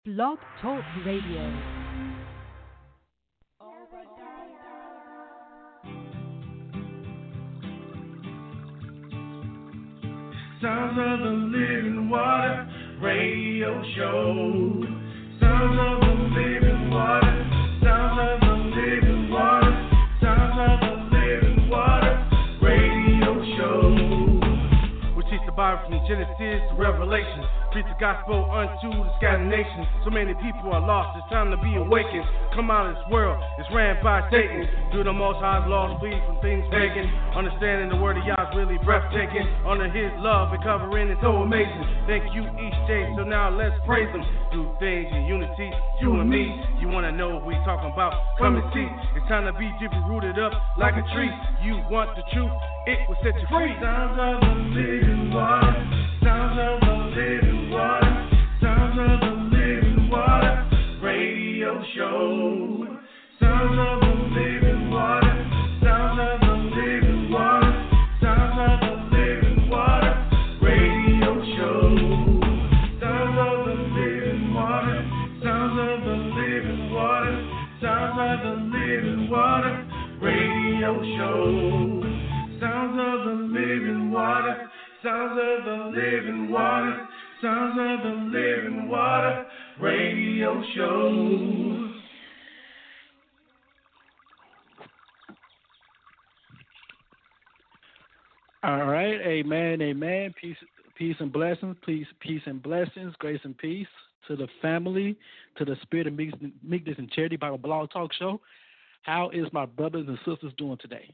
Blog Talk Radio. Sounds of the Living Water Radio Show. Sounds of the Living Water. Sounds of the Living Water. Sounds of the Living Water Radio Show. We teach the Bible from Genesis to Revelation. Preach the gospel unto the scattered nations. So many people are lost. It's time to be awakened. Come out of this world. It's ran by Satan. Through the Most High's laws, flee from things pagan. Understanding the word of Yah's really breathtaking. Under His love and covering is so amazing. Thank you each day. So now let's praise Him. Do things in unity, you and me. You wanna know what we talking about? Come and see. It's time to be deeply rooted up like a tree. You want the truth? It will set you free. Sounds of the living water. Sounds of the living water. Sounds of the living water. Radio show. Sounds of the living water. Sounds of the living water. Sounds of the living water. Radio show. Sounds of the living water. Sounds of the living water. Sounds of the living water. Radio show. Sounds of the living water. Sounds of the living water. Sounds of the living water. Radio show. All right, amen, amen. Peace and blessings, peace and blessings, grace and peace to the family, to the Spirit of Meekness and Charity Bible Blog Talk Show. How is my brothers and sisters doing today?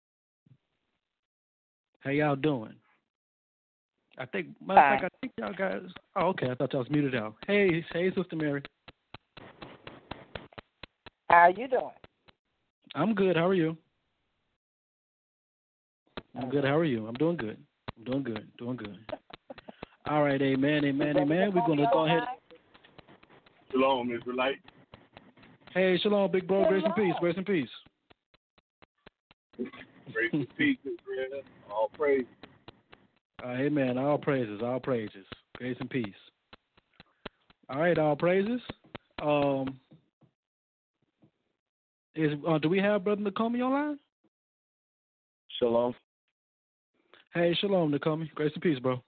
How y'all doing? I think y'all guys. Oh, okay. I thought y'all was muted out. Hey, Sister Mary. How are you doing? I'm good. How are you? I'm good. How are you? I'm doing good. Doing good. All right. Amen. We're going to go ahead. Shalom, Israelite. Hey, shalom, big bro. Grace and peace. Grace and peace, Israel. All praise. Amen. All praises. Grace and peace. All right. All praises. Do we have Brother Nakomi online? Shalom. Hey, shalom, Nakomi. Grace and peace, bro.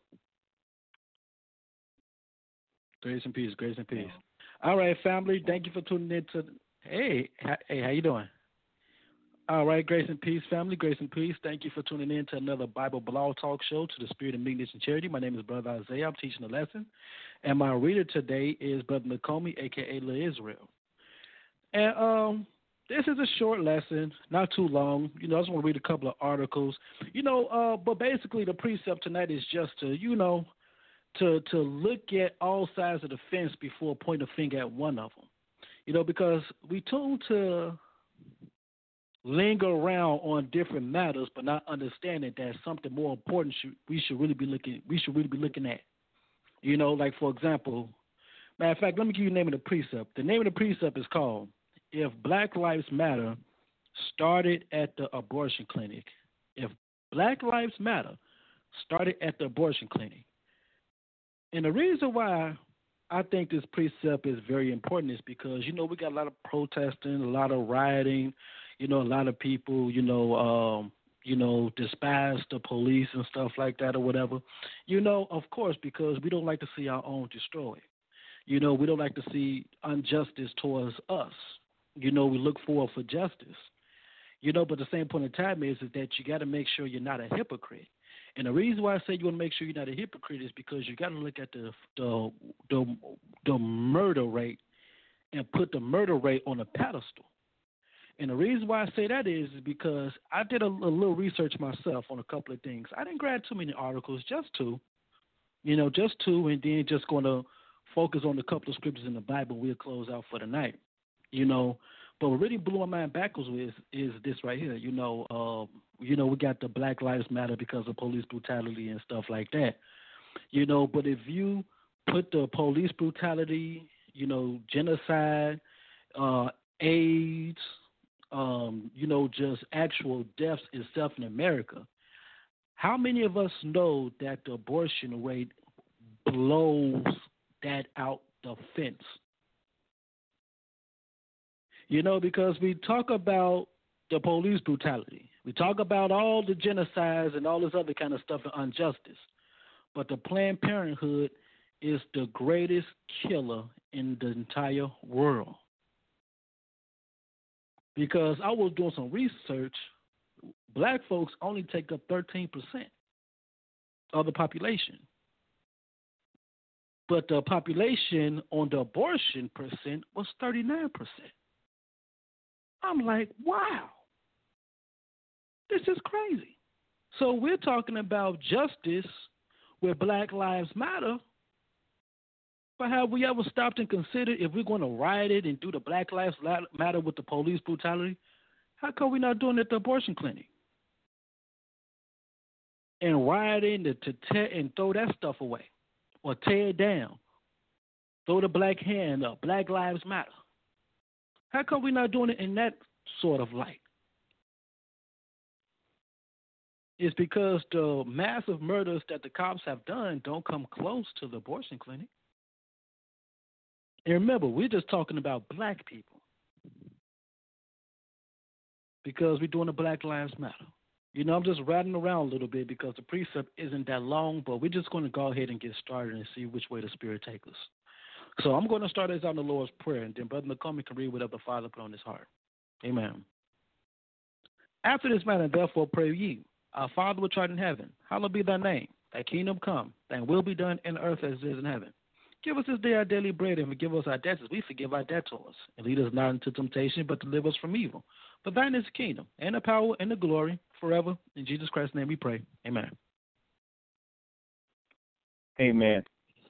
Grace and peace. All right, family. Thank you for tuning in to. Hey, how you doing? All right, grace and peace, family. Grace and peace. Thank you for tuning in to another Bible Blog Talk Show to the Spirit of Meekness and Charity. My name is Brother Isaiah. I'm teaching a lesson, and my reader today is Brother Nakomi, aka La Israel. And this is a short lesson, not too long. I just want to read a couple of articles. But basically the precept tonight is just to, to look at all sides of the fence before pointing a finger at one of them. Because we tend to linger around on different matters, but not understanding that something more important we should really be looking at. Like for example, matter of fact, let me give you the name of the precept. The name of the precept is called "If Black Lives Matter Started at the Abortion Clinic." If Black Lives Matter started at the abortion clinic. And the reason why I think this precept is very important is because, we got a lot of protesting, a lot of rioting, a lot of people, despise the police and stuff like that or whatever. Of course, because we don't like to see our own destroyed. We don't like to see injustice towards us. We look forward for justice. But the same point in time is that you got to make sure you're not a hypocrite. And the reason why I say you want to make sure you're not a hypocrite is because you got to look at the murder rate and put the murder rate on a pedestal. And the reason why I say that is because I did a little research myself on a couple of things. I didn't grab too many articles, just two, and then just going to focus on a couple of scriptures in the Bible. We'll close out for the night, But what really blew my mind backwards is this right here. We got the Black Lives Matter because of police brutality and stuff like that. But if you put the police brutality, genocide, AIDS, just actual deaths itself in America, how many of us know that the abortion rate blows that out the fence? You know, because we talk about the police brutality. We talk about all the genocides and all this other kind of stuff and injustice. But the Planned Parenthood is the greatest killer in the entire world. Because I was doing some research, black folks only take up 13% of the population. But the population on the abortion percent was 39%. I'm like, wow, this is crazy. So we're talking about justice with Black Lives Matter, but have we ever stopped and considered if we're going to riot it and do the Black Lives Matter with the police brutality, how come we're not doing it at the abortion clinic? And rioting to tear and throw that stuff away or tear it down, throw the black hand up, Black Lives Matter. How come we're not doing it in that sort of light? It's because the massive murders that the cops have done don't come close to the abortion clinic. And remember, we're just talking about black people because we're doing the Black Lives Matter. You know, I'm just riding around a little bit because the precept isn't that long, but we're just going to go ahead and get started and see which way the Spirit takes us. So I'm going to start this out in the Lord's Prayer, and then Brother McCormick can read whatever the Father put on his heart. Amen. After this manner, therefore, pray ye, our Father which art in heaven, hallowed be thy name. Thy kingdom come, thy will be done in earth as it is in heaven. Give us this day our daily bread, and forgive us our debts as we forgive our debtors. And lead us not into temptation, but deliver us from evil. For thine is the kingdom, and the power, and the glory, forever. In Jesus Christ's name we pray. Amen. Amen.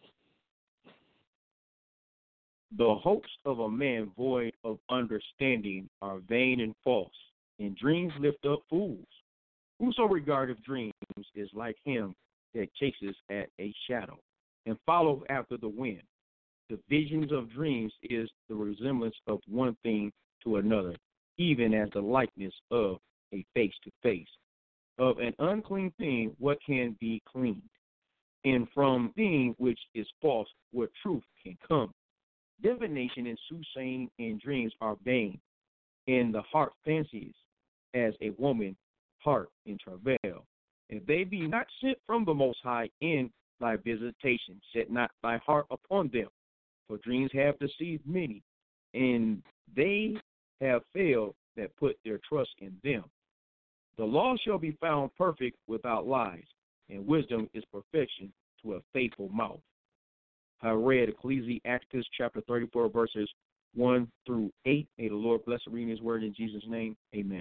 The hopes of a man void of understanding are vain and false, and dreams lift up fools. Whoso regardeth dreams is like him that chases at a shadow, and follows after the wind. The visions of dreams is the resemblance of one thing to another, even as the likeness of a face to face. Of an unclean thing, what can be cleaned? And from thing which is false, what truth can come? Divination and soothsaying and dreams are vain, and the heart fancies as a woman heart in travail. If they be not sent from the Most High in thy visitation, set not thy heart upon them. For dreams have deceived many, and they have failed that put their trust in them. The law shall be found perfect without lies, and wisdom is perfection to a faithful mouth. I read Ecclesiastes chapter 34, verses 1 through 8. May the Lord bless the reading of his word in Jesus' name. Amen.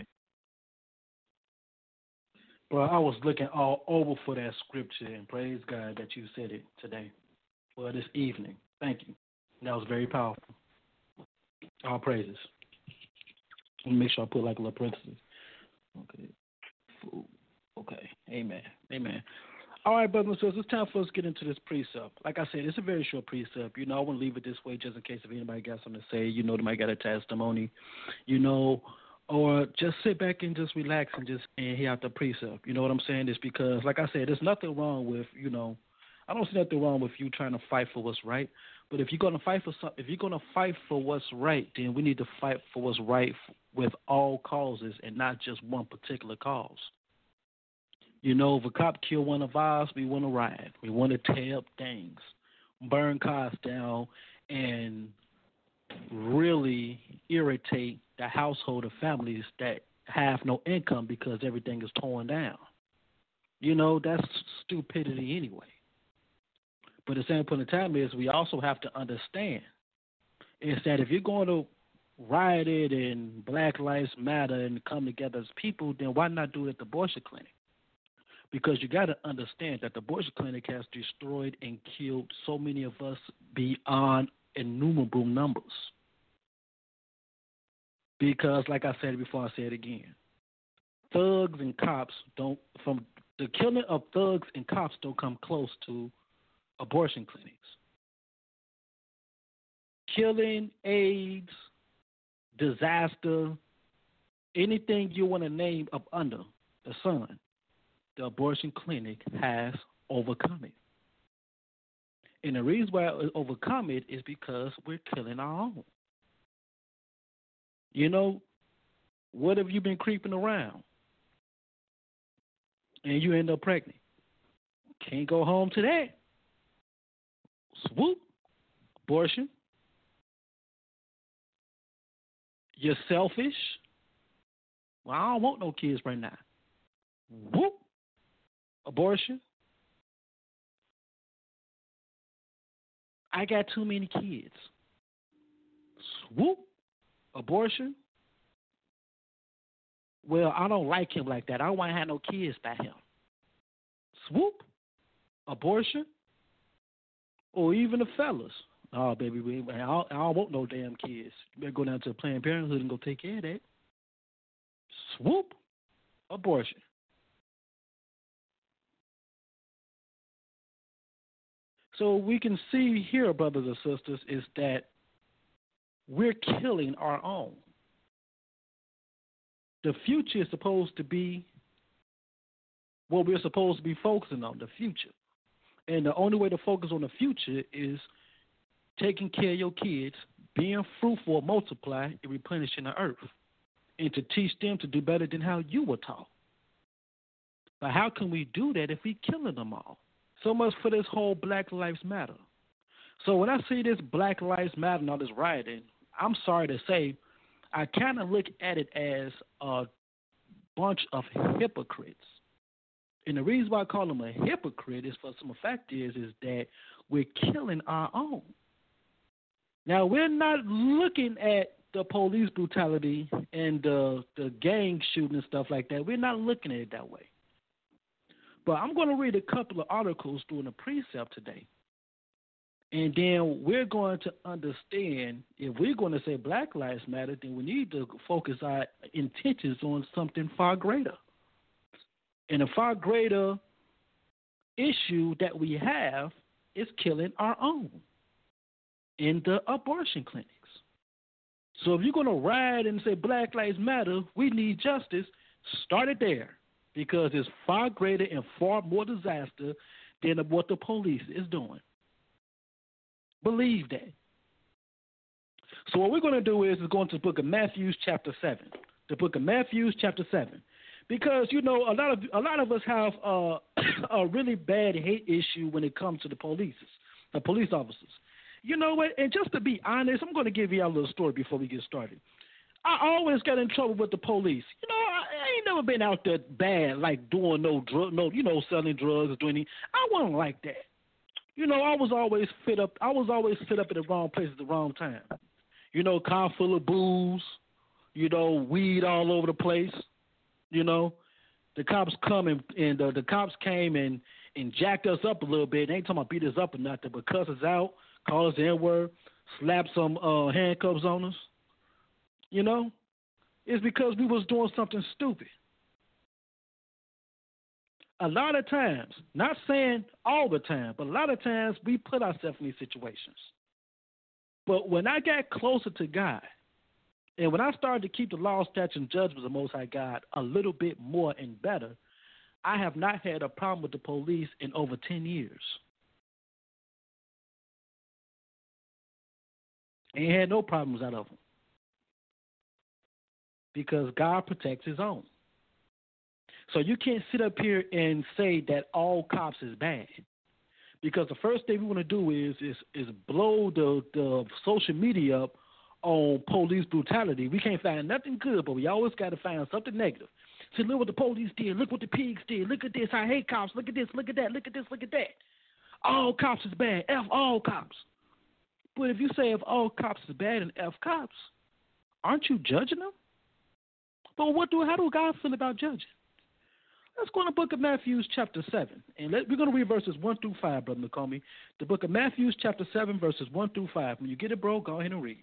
Well, I was looking all over for that scripture, and praise God that you said it today. Well, this evening. Thank you. That was very powerful. All praises. Let me make sure I put like a little parenthesis. Okay. Okay. Amen. Amen. All right, brothers and sisters, it's time for us to get into this precept. Like I said, it's a very short precept. You know, I want to leave it this way just in case if anybody got something to say. You know, they might got a testimony. You know, or just sit back and just relax and hear out the precept. You know what I'm saying? It's because, like I said, there's nothing wrong with, you know, I don't see nothing wrong with you trying to fight for what's right. But if you're gonna fight for something, if you're gonna fight for what's right, then we need to fight for what's right with all causes and not just one particular cause. You know, if a cop kill one of ours, we want to riot. We want to tear up things, burn cars down, and really irritate the household of families that have no income because everything is torn down. You know, that's stupidity anyway. But at the same point in time is we also have to understand is that if you're going to riot it and Black Lives Matter and come together as people, then why not do it at the abortion clinic? Because you got to understand that the abortion clinic has destroyed and killed so many of us beyond innumerable numbers. Because, like I said before, I say it again, thugs and cops don't, from the killing of thugs and cops don't come close to abortion clinics. Killing, AIDS, disaster, anything you want to name up under the sun, the abortion clinic has overcome it. And the reason why it overcome it is because we're killing our own. You know, what if you've been creeping around and you end up pregnant? Can't go home to that. Swoop, abortion. You're selfish. Well, I don't want no kids right now. Whoop, abortion. I got too many kids. Swoop, abortion. Well, I don't like him like that. I don't want to have no kids by him. Swoop, abortion. Or even the fellas. Oh, baby, I don't want no damn kids. You better go down to Planned Parenthood and go take care of that. Swoop, abortion. So we can see here, brothers and sisters, is that we're killing our own. The future is supposed to be what we're supposed to be focusing on, the future. And the only way to focus on the future is taking care of your kids, being fruitful, multiply, and replenishing the earth, and to teach them to do better than how you were taught. But how can we do that if we're killing them all? So much for this whole Black Lives Matter. So when I see this Black Lives Matter and all this rioting, I'm sorry to say, I kind of look at it as a bunch of hypocrites. And the reason why I call them a hypocrite is for some fact is that we're killing our own. Now, we're not looking at the police brutality and the gang shooting and stuff like that. We're not looking at it that way. But I'm going to read a couple of articles during the precept today. And then we're going to understand if we're going to say Black Lives Matter, then we need to focus our intentions on something far greater. And a far greater issue that we have is killing our own in the abortion clinics. So if you're going to ride and say Black Lives Matter, we need justice, start it there, because it's far greater and far more disaster than what the police is doing. Believe that. So what we're going to do is go into the book of Matthew chapter 7. The book of Matthew chapter 7. Because, you know, a lot of us have a really bad hate issue when it comes to the police officers. You know what? And just to be honest, I'm going to give you a little story before we get started. I always got in trouble with the police. You know, I ain't never been out there bad, like doing selling drugs or doing anything. I wasn't like that. You know, I was always fit up in the wrong place at the wrong time. You know, car full of booze, you know, weed all over the place. You know, the cops come and the cops came and jacked us up a little bit. They ain't talking about beat us up or nothing, but cuss us out, call us the N-word, slap some handcuffs on us. You know, it's because we was doing something stupid. A lot of times, not saying all the time, but a lot of times we put ourselves in these situations. But when I got closer to God, and when I started to keep the law, statutes, and judgments of the Most High God a little bit more and better, I have not had a problem with the police in over 10 years. Ain't had no problems out of them. Because God protects his own. So you can't sit up here and say that all cops is bad. Because the first thing we want to do is blow the social media up on police brutality. We can't find nothing good, but we always got to find something negative. See, look what the police did. Look what the pigs did. Look at this. I hate cops. Look at this. Look at that. Look at this. Look at that. All cops is bad. F all cops. But if you say if all cops is bad and F cops, aren't you judging them? But how do God feel about judging? Let's go in the book of Matthew chapter 7. And we're going to read verses 1 through 5, Brother McCombie. The book of Matthew chapter 7, verses 1 through 5. When you get it, bro, go ahead and read.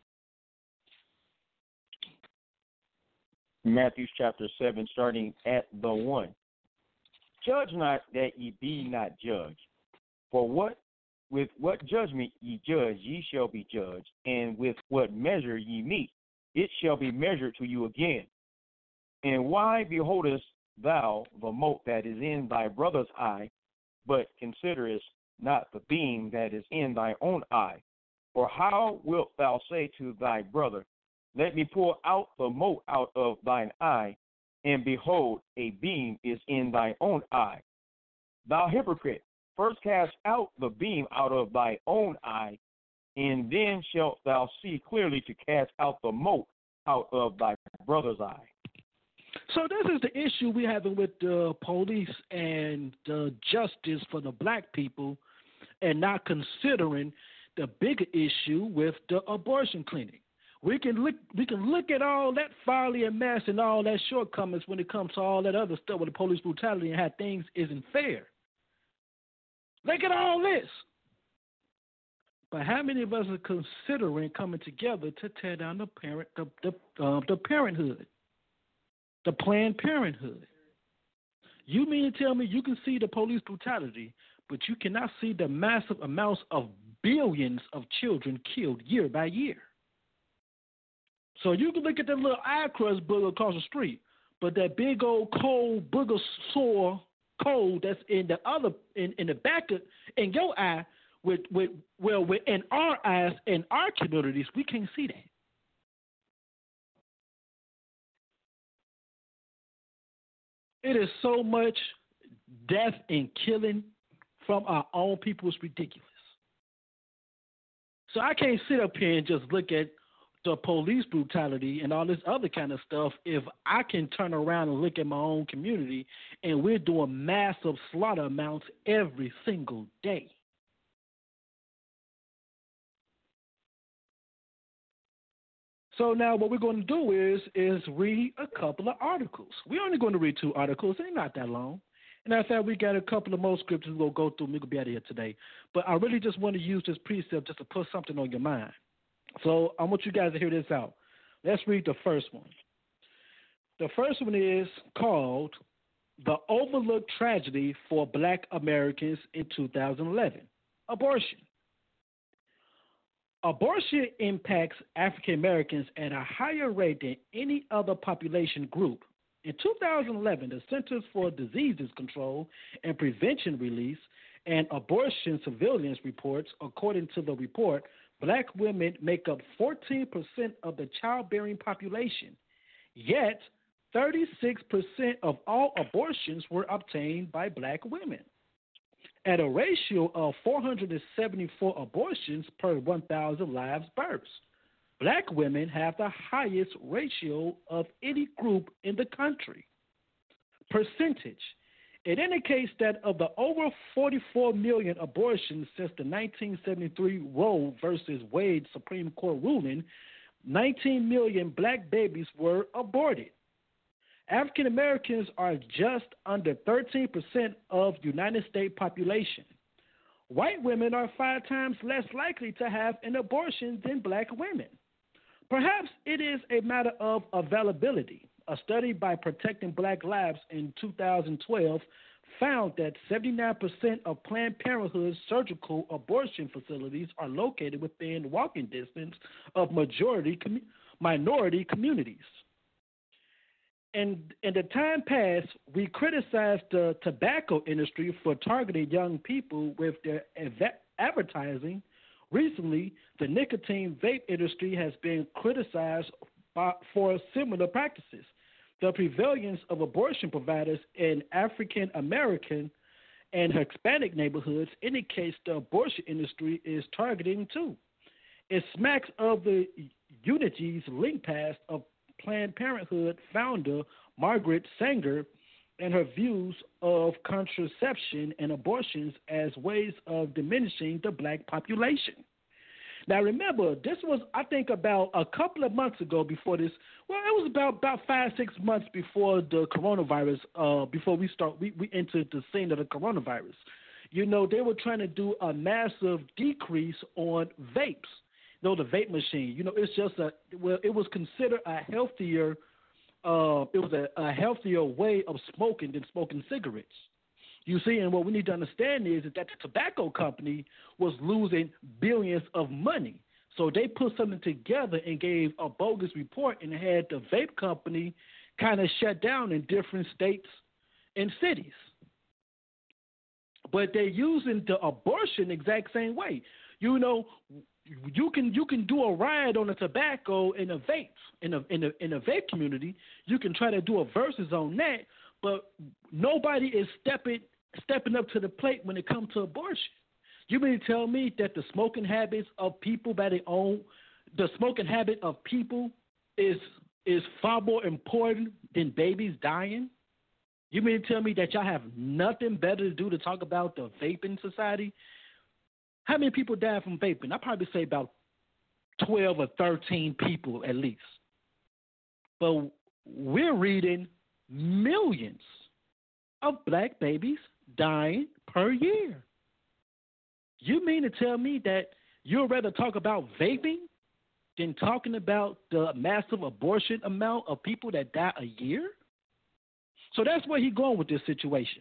Matthew chapter 7, starting at the 1. Judge not that ye be not judged. For with what judgment ye judge, ye shall be judged. And with what measure ye meet, it shall be measured to you again. And why beholdest thou the mote that is in thy brother's eye, but considerest not the beam that is in thy own eye? Or how wilt thou say to thy brother, Let me pour out the mote out of thine eye, and behold, a beam is in thine own eye. Thou hypocrite, first cast out the beam out of thy own eye, and then shalt thou see clearly to cast out the mote out of thy brother's eye. So this is the issue we're having with the police and the justice for the black people, and not considering the bigger issue with the abortion clinic. We can look at all that folly and mess and all that shortcomings when it comes to all that other stuff with the police brutality and how things isn't fair. Look at all this. But how many of us are considering coming together to tear down the parenthood, the Planned Parenthood? You mean to tell me you can see the police brutality, but you cannot see the massive amounts of billions of children killed year by year? So you can look at that little eye crust booger across the street, but that big old cold booger sore cold that's in the back of in your eye, in our eyes in our communities, we can't see that. It is so much death and killing from our own people is ridiculous. So I can't sit up here and just look at the police brutality and all this other kind of stuff if I can turn around and look at my own community and we're doing massive slaughter amounts every single day. So now what we're going to do is read a couple of articles. We're only going to read 2 articles. They're not that long. And I thought we got a couple of more scriptures we'll go through and we're going to be out of here today. But I really just want to use this precept just to put something on your mind. So I want you guys to hear this out. Let's read the first one. The first one is called The Overlooked Tragedy for Black Americans in 2011, Abortion. Abortion impacts African Americans at a higher rate than any other population group. In 2011, the Centers for Disease Control and Prevention released an abortion surveillance reports. According to the report, Black women make up 14% of the childbearing population, yet 36% of all abortions were obtained by Black women. At a ratio of 474 abortions per 1,000 live births, Black women have the highest ratio of any group in the country. Percentage. It indicates that of the over 44 million abortions since the 1973 Roe versus Wade Supreme Court ruling, 19 million Black babies were aborted. African Americans are just under 13% of the United States population. White women are 5 times less likely to have an abortion than Black women. Perhaps it is a matter of availability. A study by Protecting Black Lives in 2012 found that 79% of Planned Parenthood surgical abortion facilities are located within walking distance of minority communities. And in the time past, we criticized the tobacco industry for targeting young people with their advertising. Recently, the nicotine vape industry has been criticized for similar practices. The prevalence of abortion providers in African American and Hispanic neighborhoods indicates the abortion industry is targeting too. It smacks of the Unity's link past of Planned Parenthood founder Margaret Sanger and her views of contraception and abortions as ways of diminishing the Black population. Now, remember, this was, I think, about a couple of months ago before this. Well, it was about 5-6 months before the coronavirus, before we entered the scene of the coronavirus. You know, they were trying to do a massive decrease on vapes. You know, the vape machine. You know, it's just it was considered a healthier, it was a healthier way of smoking than smoking cigarettes. You see, and what we need to understand is that the tobacco company was losing billions of money. So they put something together and gave a bogus report and had the vape company kind of shut down in different states and cities. But they're using the abortion exact same way. You know, you can do a ride on the tobacco in a vape in a vape community. You can try to do a versus on that, but nobody is stepping up to the plate when it comes to abortion. You mean to tell me that the smoking habits of people the smoking habit of people is far more important than babies dying? You mean to tell me that y'all have nothing better to do to talk about the vaping society? How many people died from vaping? I'd probably say about 12 or 13 people at least. But we're reading millions of black babies dying per year. You mean to tell me that you'd rather talk about vaping than talking about the massive abortion amount of people that die a year? So that's where he's going with this situation.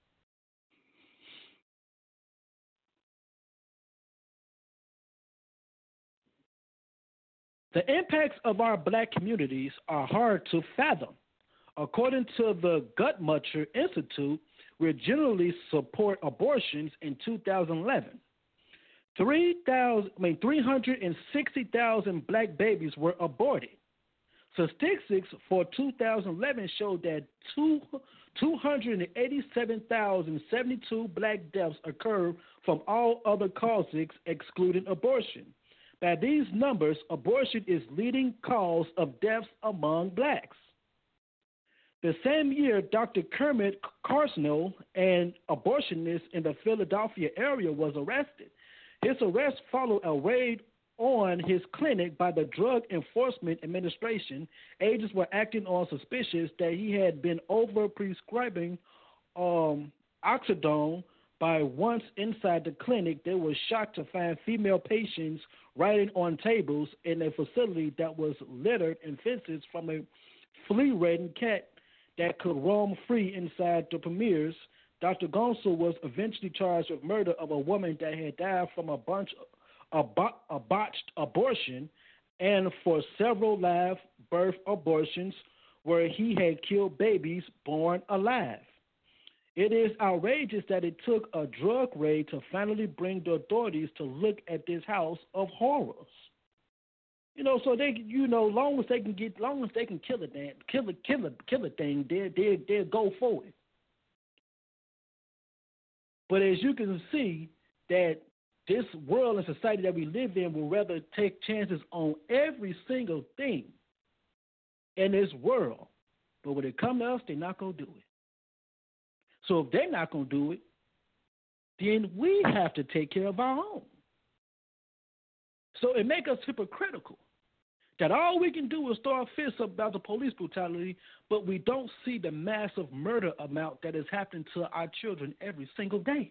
The impacts of our black communities are hard to fathom. According to the Guttmacher Institute, we generally support abortions in 2011. 360,000 black babies were aborted. Statistics for 2011 showed that 287,072 black deaths occurred from all other causes excluding abortion. By these numbers, abortion is leading cause of deaths among blacks. The same year, Dr. Kermit Carcino, an abortionist in the Philadelphia area, was arrested. His arrest followed a raid on his clinic by the Drug Enforcement Administration. Agents were acting on suspicions that he had been over-prescribing oxycodone. By once inside the clinic, they were shocked to find female patients writing on tables in a facility that was littered in fences from a flea-ridden cat that could roam free inside the premiers. Dr. Gonso was eventually charged with murder of a woman that had died from a botched abortion and for several live birth abortions where he had killed babies born alive. It is outrageous that it took a drug raid to finally bring the authorities to look at this house of horrors. So they, long as they can kill a thing, they'll go for it. But as you can see, that this world and society that we live in will rather take chances on every single thing in this world. But when it comes to us, they're not going to do it. So if they're not going to do it, then we have to take care of our own. So it makes us hypocritical that all we can do is throw our fists up about the police brutality, but we don't see the massive murder amount that is happening to our children every single day.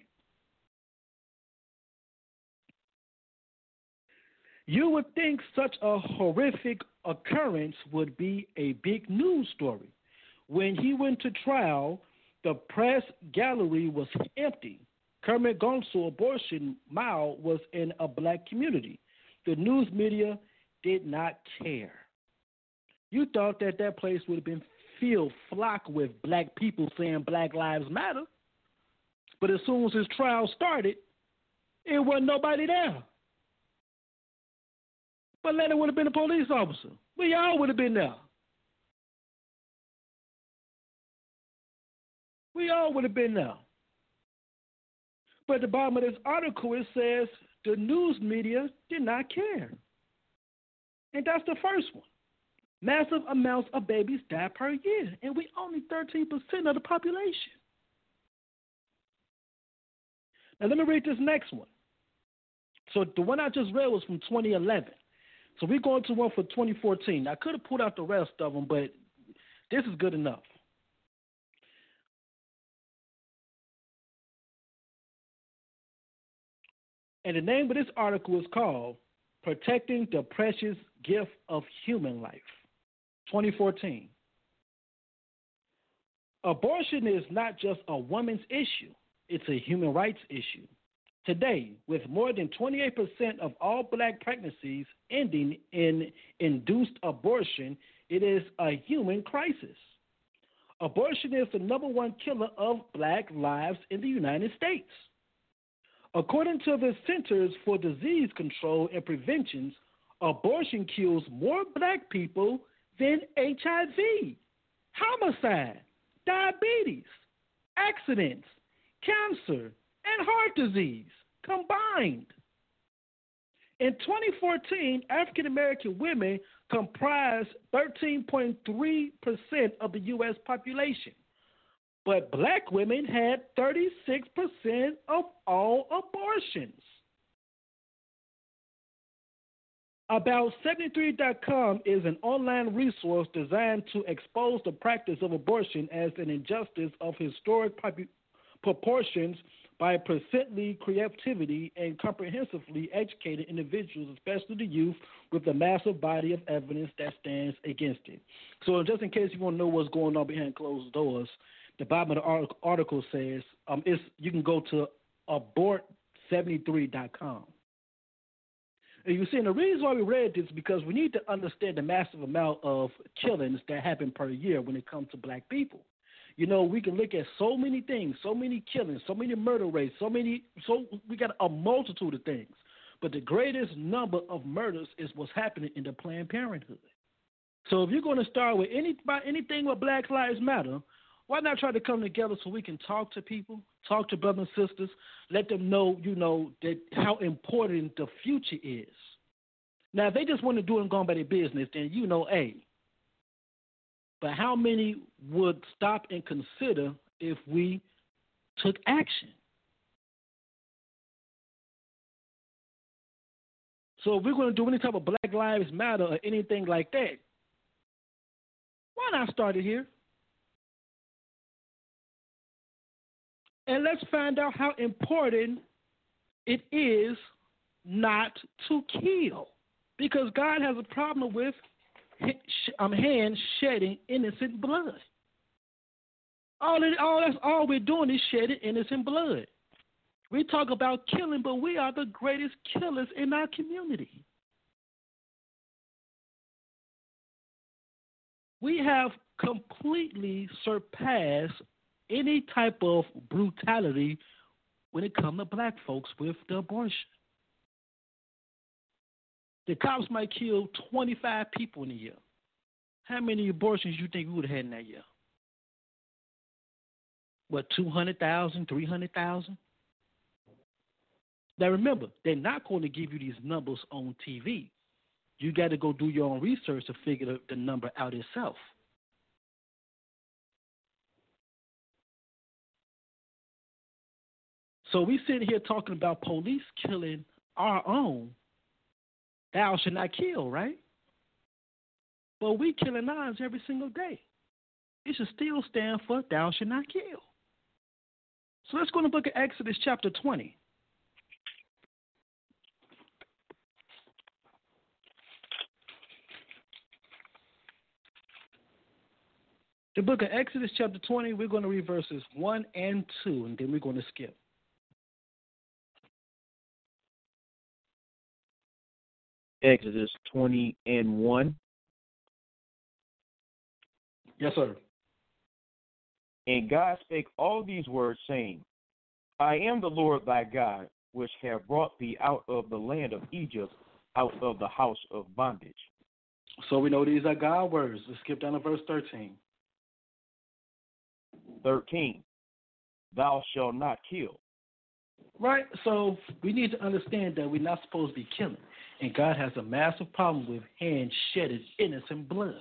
You would think such a horrific occurrence would be a big news story. When he went to trial, the press gallery was empty. Kermit Gonso abortion mile was in a black community. The news media did not care. You thought that place would have been filled flock with black people saying Black Lives Matter. But as soon as his trial started, it wasn't nobody there. But later would have been a police officer. We all would have been there. We all would have been there. But at the bottom of this article, it says the news media did not care. And that's the first one. Massive amounts of babies die per year, and we only 13% of the population. Now let me read this next one. So the one I just read was from 2011. So we're going to one for 2014. I could have pulled out the rest of them, but this is good enough. And the name of this article is called Protecting the Precious Gift of Human Life, 2014. Abortion is not just a woman's issue, it's a human rights issue. Today, with more than 28% of all black pregnancies ending in induced abortion, it is a human crisis. Abortion is the number one killer of black lives in the United States. According to the Centers for Disease Control and Prevention, abortion kills more black people than HIV, homicide, diabetes, accidents, cancer, and heart disease combined. In 2014, African American women comprised 13.3% of the U.S. population, but black women had 36% of all abortions. About73.com is an online resource designed to expose the practice of abortion as an injustice of historic proportions by presently creativity and comprehensively educated individuals, especially the youth, with a massive body of evidence that stands against it. So just in case you want to know what's going on behind closed doors, the bottom of the article says you can go to abort73.com. And you see, and the reason why we read this is because we need to understand the massive amount of killings that happen per year when it comes to black people. You know, we can look at so many things, so many killings, so many murder rates, so we got a multitude of things. But the greatest number of murders is what's happening in the Planned Parenthood. So if you're going to start with anything with Black Lives Matter, why not try to come together so we can talk to people, talk to brothers and sisters, let them know, that how important the future is. Now, if they just want to do it and go on by their business, then hey. But how many would stop and consider if we took action? So if we're going to do any type of Black Lives Matter or anything like that, why not start it here? And let's find out how important it is not to kill. Because God has a problem with hands shedding innocent blood. That's all we're doing is shedding innocent blood. We talk about killing, but we are the greatest killers in our community. We have completely surpassed any type of brutality when it comes to black folks with the abortion. The cops might kill 25 people in a year. How many abortions you think we would have had in that year? What, 200,000, 300,000? Now remember, they're not going to give you these numbers on TV. You got to go do your own research to figure the number out yourself. So we sit here talking about police killing our own. Thou shalt not kill, right? But we killing ours every single day. It should still stand for thou shalt not kill. So let's go to the book of Exodus chapter 20. The book of Exodus chapter 20, we're going to read verses 1 and 2, and then we're going to skip. Exodus 20 and 1. Yes, sir. And God spake all these words, saying, I am the Lord thy God, which have brought thee out of the land of Egypt, out of the house of bondage. So we know these are God words. Let's skip down to verse 13. 13. Thou shalt not kill. Right? So we need to understand that we're not supposed to be killing. And God has a massive problem with hands shedding innocent blood.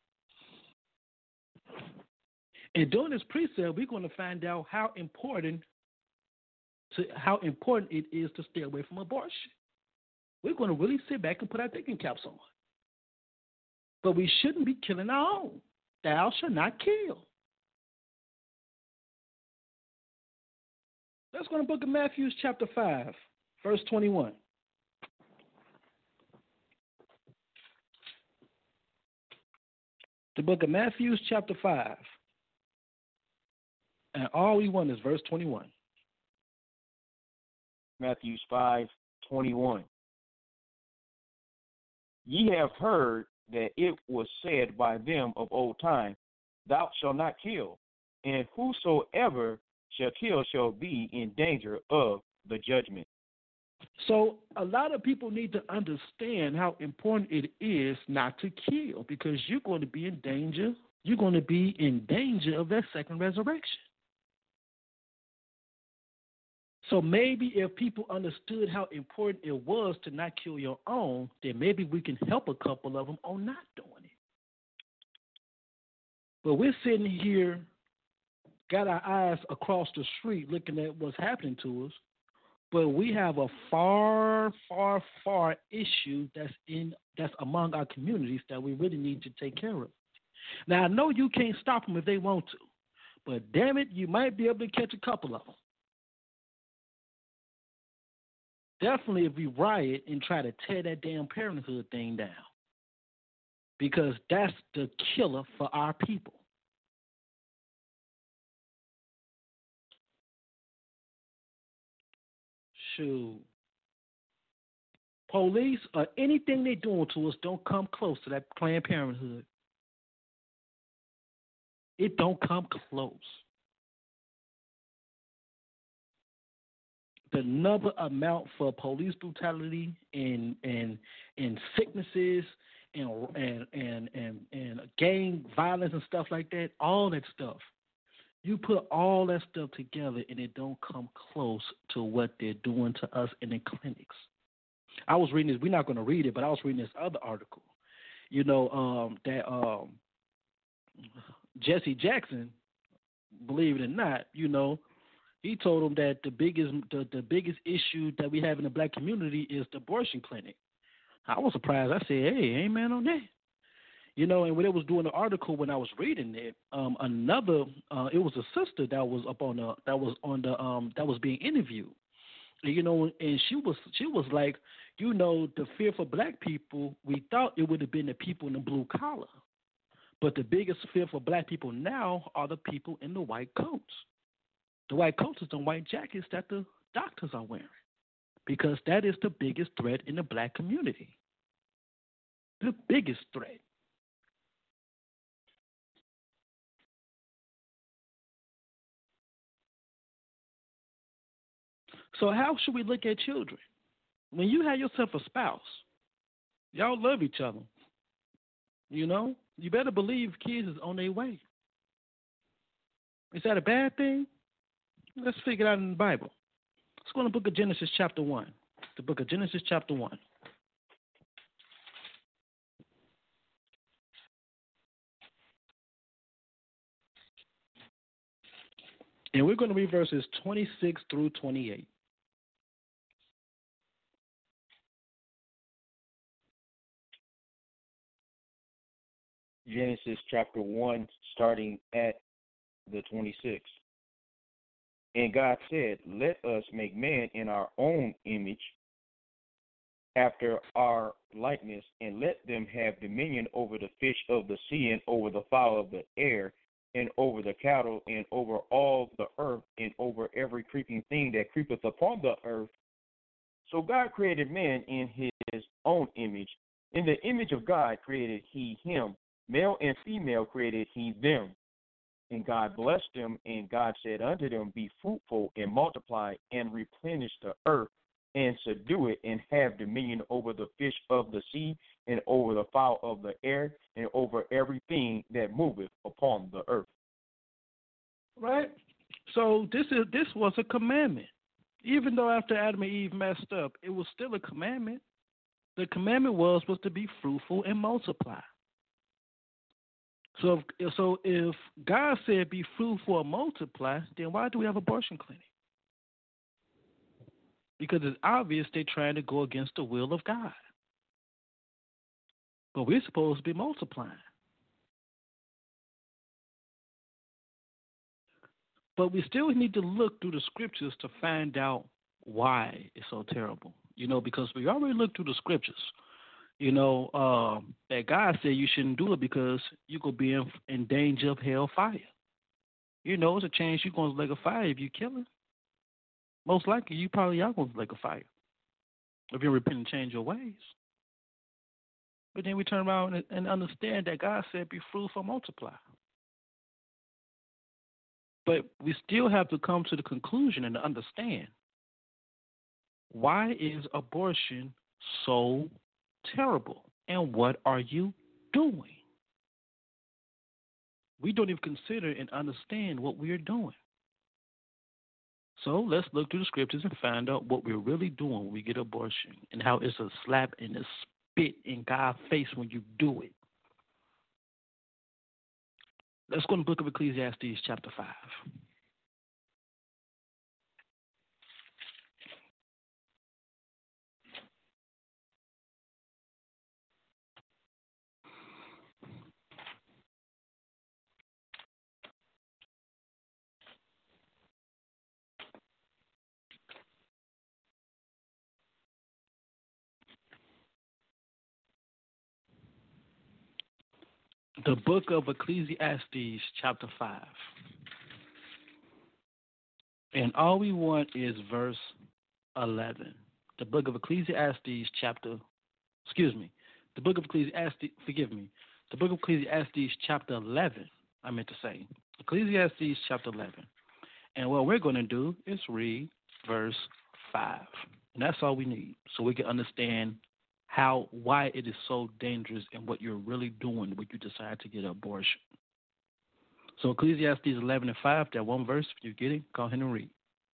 And during this precept, we're going to find out how important it is to stay away from abortion. We're going to really sit back and put our thinking caps on. But we shouldn't be killing our own. Thou shalt not kill. Let's go to the book of Matthew chapter 5, verse 21. The book of Matthew chapter 5. And all we want is verse 21. Matthew 5:21. Ye have heard that it was said by them of old time, Thou shalt not kill, and whosoever shall kill shall be in danger of the judgment. So a lot of people need to understand how important it is not to kill, because you're going to be in danger. You're going to be in danger of that second resurrection. So maybe if people understood how important it was to not kill your own, then maybe we can help a couple of them on not doing it. But we're sitting here, got our eyes across the street looking at what's happening to us, but we have a far, far, far issue that's among our communities that we really need to take care of. Now, I know you can't stop them if they want to, but damn it, you might be able to catch a couple of them. Definitely if we riot and try to tear that damn parenthood thing down, because that's the killer for our people. Shoot. Police or anything they're doing to us don't come close to that Planned Parenthood. It don't come close. The number amount for police brutality and sicknesses and gang violence and stuff like that, all that stuff. You put all that stuff together and it don't come close to what they're doing to us in the clinics. I was reading this, we're not going to read it, but I was reading this other article. That Jesse Jackson, believe it or not, he told them that the biggest issue that we have in the black community is the abortion clinic. I was surprised. I said, hey, amen on that. And when it was doing the article, when I was reading it, it was a sister that was that was being interviewed. And she was like, the fear for black people, we thought it would have been the people in the blue collar. But the biggest fear for black people now are the people in the white coats. The white coats is the white jackets that the doctors are wearing, because that is the biggest threat in the black community. The biggest threat. So how should we look at children? When you have yourself a spouse, y'all love each other. You better believe kids is on their way. Is that a bad thing? Let's figure it out in the Bible. Let's go to the book of Genesis chapter 1. The book of Genesis chapter 1. And we're going to read verses 26 through 28. Genesis chapter 1, starting at the 26th. And God said, let us make man in our own image, after our likeness, and let them have dominion over the fish of the sea, and over the fowl of the air, and over the cattle, and over all the earth, and over every creeping thing that creepeth upon the earth. So God created man in his own image. In the image of God created he him. Male and female created he them. And God blessed them, and God said unto them, be fruitful and multiply, and replenish the earth, and subdue it, and have dominion over the fish of the sea, and over the fowl of the air, and over everything that moveth upon the earth. Right? So this was a commandment. Even though after Adam and Eve messed up, it was still a commandment. The commandment was to be fruitful and multiply. So if God said be fruitful and multiply, then why do we have abortion clinic? Because it's obvious they're trying to go against the will of God. But we're supposed to be multiplying. But we still need to look through the scriptures to find out why it's so terrible. Because we already looked through the scriptures. That God said you shouldn't do it because you could be in danger of hell fire. It's a chance you're going to lake of fire if you kill him. Most likely, you probably are going to lake of fire if you repent and change your ways. But then we turn around and understand that God said be fruitful and multiply. But we still have to come to the conclusion and to understand why is abortion so terrible? And what are you doing? We don't even consider and understand what we are doing. So let's look through the scriptures and find out what we're really doing when we get abortion and how it's a slap in the spit in God's face when you do it. Let's go to the book of Ecclesiastes, chapter 5. The book of Ecclesiastes, chapter 5. And all we want is verse 11. The book of Ecclesiastes, the book of Ecclesiastes, the book of Ecclesiastes, chapter 11, I meant to say. Ecclesiastes, chapter 11. And what we're going to do is read verse 5. And that's all we need, so we can understand why it is so dangerous and what you're really doing when you decide to get an abortion. So Ecclesiastes 11 and 5, that one verse, if you get it, go ahead and read.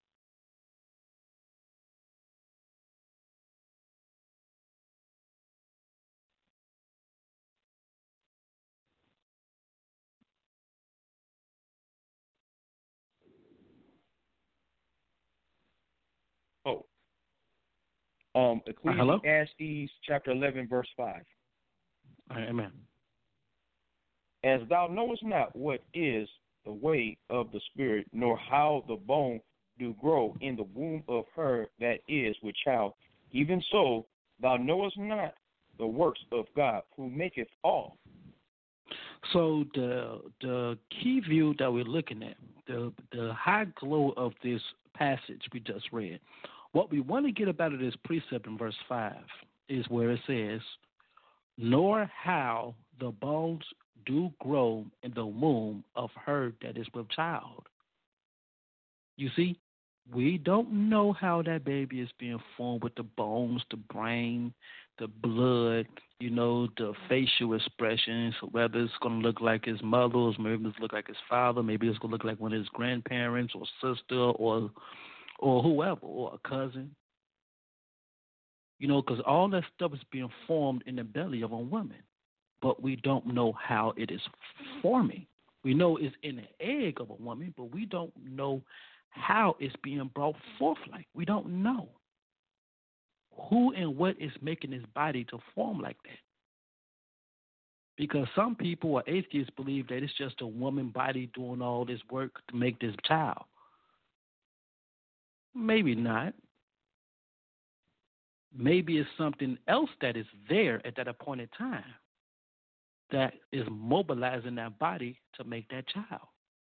Ecclesiastes chapter 11, verse 5. Amen. As thou knowest not what is the way of the spirit, nor how the bone do grow in the womb of her that is with child, even so thou knowest not the works of God, who maketh all. So the key view that we're looking at, the high glow of this passage we just read, what we want to get about it is precept in verse 5 is where it says, nor how the bones do grow in the womb of her that is with child. You see, we don't know how that baby is being formed with the bones, the brain, the blood, the facial expressions, whether it's going to look like his mother, or maybe it's look like his father, maybe it's going to look like one of his grandparents or sister or whoever, or a cousin. Because all that stuff is being formed in the belly of a woman. But we don't know how it is forming. We know it's in the egg of a woman, but we don't know how it's being brought forth like. We don't know who and what is making his body to form like that. Because some people or atheists believe that it's just a woman body doing all this work to make this child. Maybe not. Maybe it's something else that is there at that appointed time that is mobilizing that body to make that child.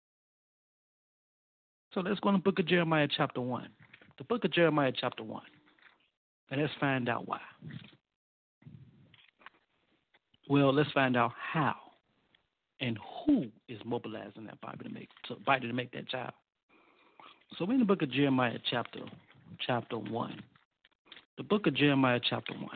So let's go to the book of Jeremiah chapter 1. The book of Jeremiah chapter 1. And let's find out why. Well, let's find out how and who is mobilizing that body to make that child. So we're in the book of Jeremiah chapter 1. The book of Jeremiah chapter 1.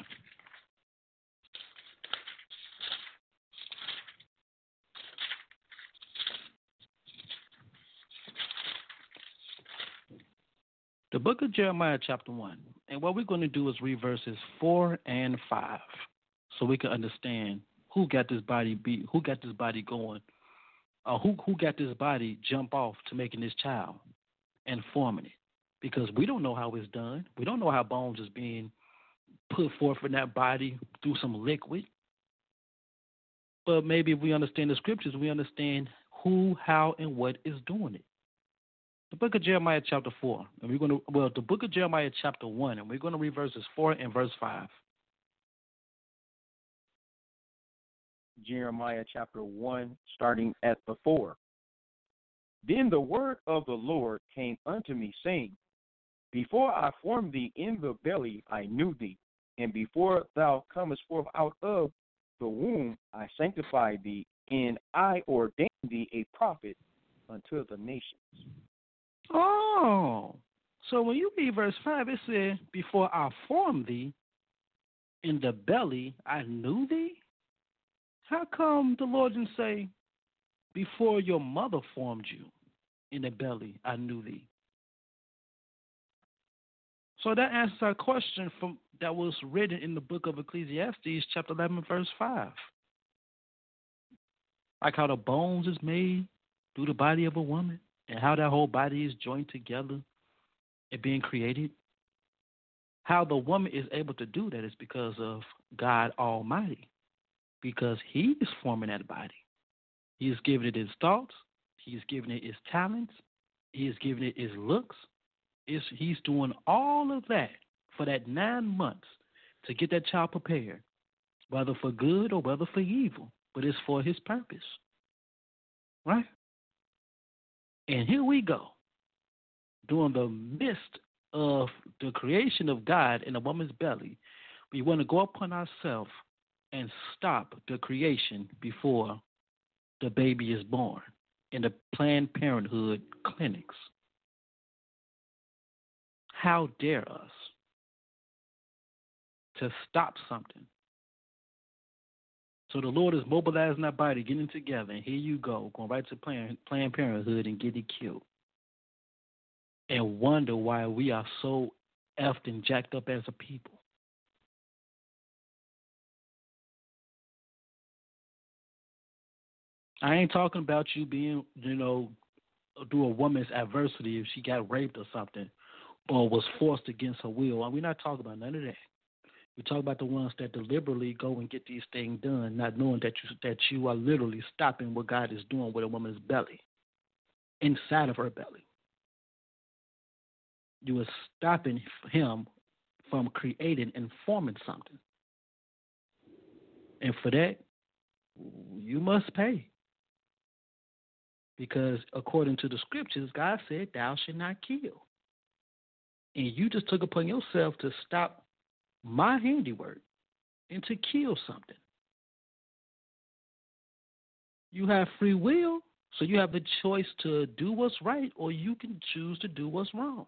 The book of Jeremiah chapter 1. And what we're going to do is read verses 4 and 5 so we can understand who got this body going, who got this body jump off to making this child and forming it. Because we don't know how it's done. We don't know how bones is being put forth in that body through some liquid. But maybe if we understand the scriptures, we understand who, how, and what is doing it. The book of Jeremiah chapter 4, and the book of Jeremiah chapter 1, and we're going to read verses 4 and verse 5. Jeremiah chapter 1, starting at the 4. Then the word of the Lord came unto me, saying, before I formed thee in the belly, I knew thee, and before thou comest forth out of the womb, I sanctified thee, and I ordained thee a prophet unto the nations. Oh, So when you read verse 5, it said, before I formed thee in the belly, I knew thee? How come the Lord didn't say, before your mother formed you in the belly, I knew thee? So that answers our question that was written in the book of Ecclesiastes, chapter 11, verse 5. Like how the bones is made through the body of a woman, and how that whole body is joined together and being created. How the woman is able to do that is because of God Almighty, because He is forming that body. He is giving it its thoughts. He is giving it its talents. He is giving it its looks. He's doing all of that for that 9 months to get that child prepared, whether for good or whether for evil, but it's for His purpose. Right? And here we go, during the midst of the creation of God in a woman's belly. We want to go upon ourselves and stop the creation before the baby is born in the Planned Parenthood clinics. How dare us to stop something? So the Lord is mobilizing our body, getting together, and here you go, going right to Planned Parenthood and getting killed. And wonder why we are so effed and jacked up as a people. I ain't talking about you being, through a woman's adversity if she got raped or something or was forced against her will. We're not talking about none of that. We talk about the ones that deliberately go and get these things done, not knowing that you are literally stopping what God is doing with a woman's belly, inside of her belly. You are stopping Him from creating and forming something. And for that, you must pay. Because according to the scriptures, God said, thou shalt not kill. And you just took upon yourself to stop my handiwork and to kill something. You have free will, so you have the choice to do what's right, or you can choose to do what's wrong.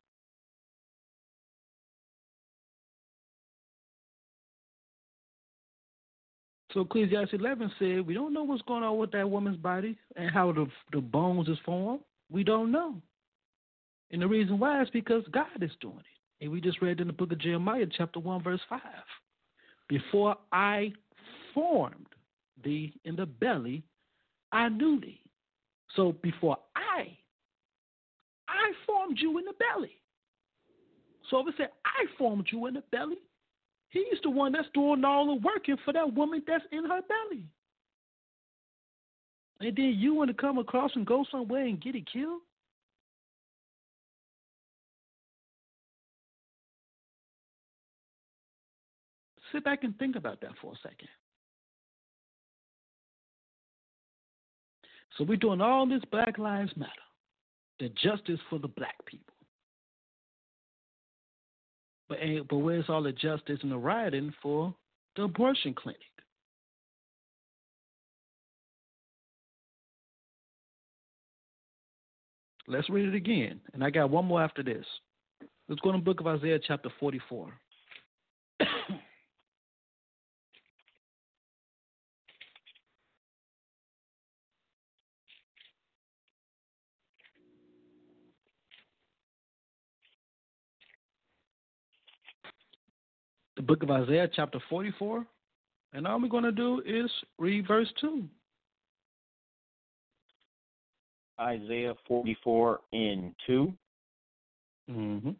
So Ecclesiastes 11 said, we don't know what's going on with that woman's body and how the bones is formed. We don't know. And the reason why is because God is doing it. And we just read in the book of Jeremiah, chapter 1, verse 5. Before I formed thee in the belly, I knew thee. So before I formed you in the belly. So if it said I formed you in the belly, He's the one that's doing all the working for that woman that's in her belly. And then you want to come across and go somewhere and get it killed? Sit back and think about that for a second. So we're doing all this Black Lives Matter, the justice for the black people. But where's all the justice and the rioting for the abortion clinic? Let's read it again. And I got one more after this. Let's go to the book of Isaiah chapter 44. The book of Isaiah chapter 44. And all we're going to do is read verse 2. Isaiah 44 and 2. Mm-hmm.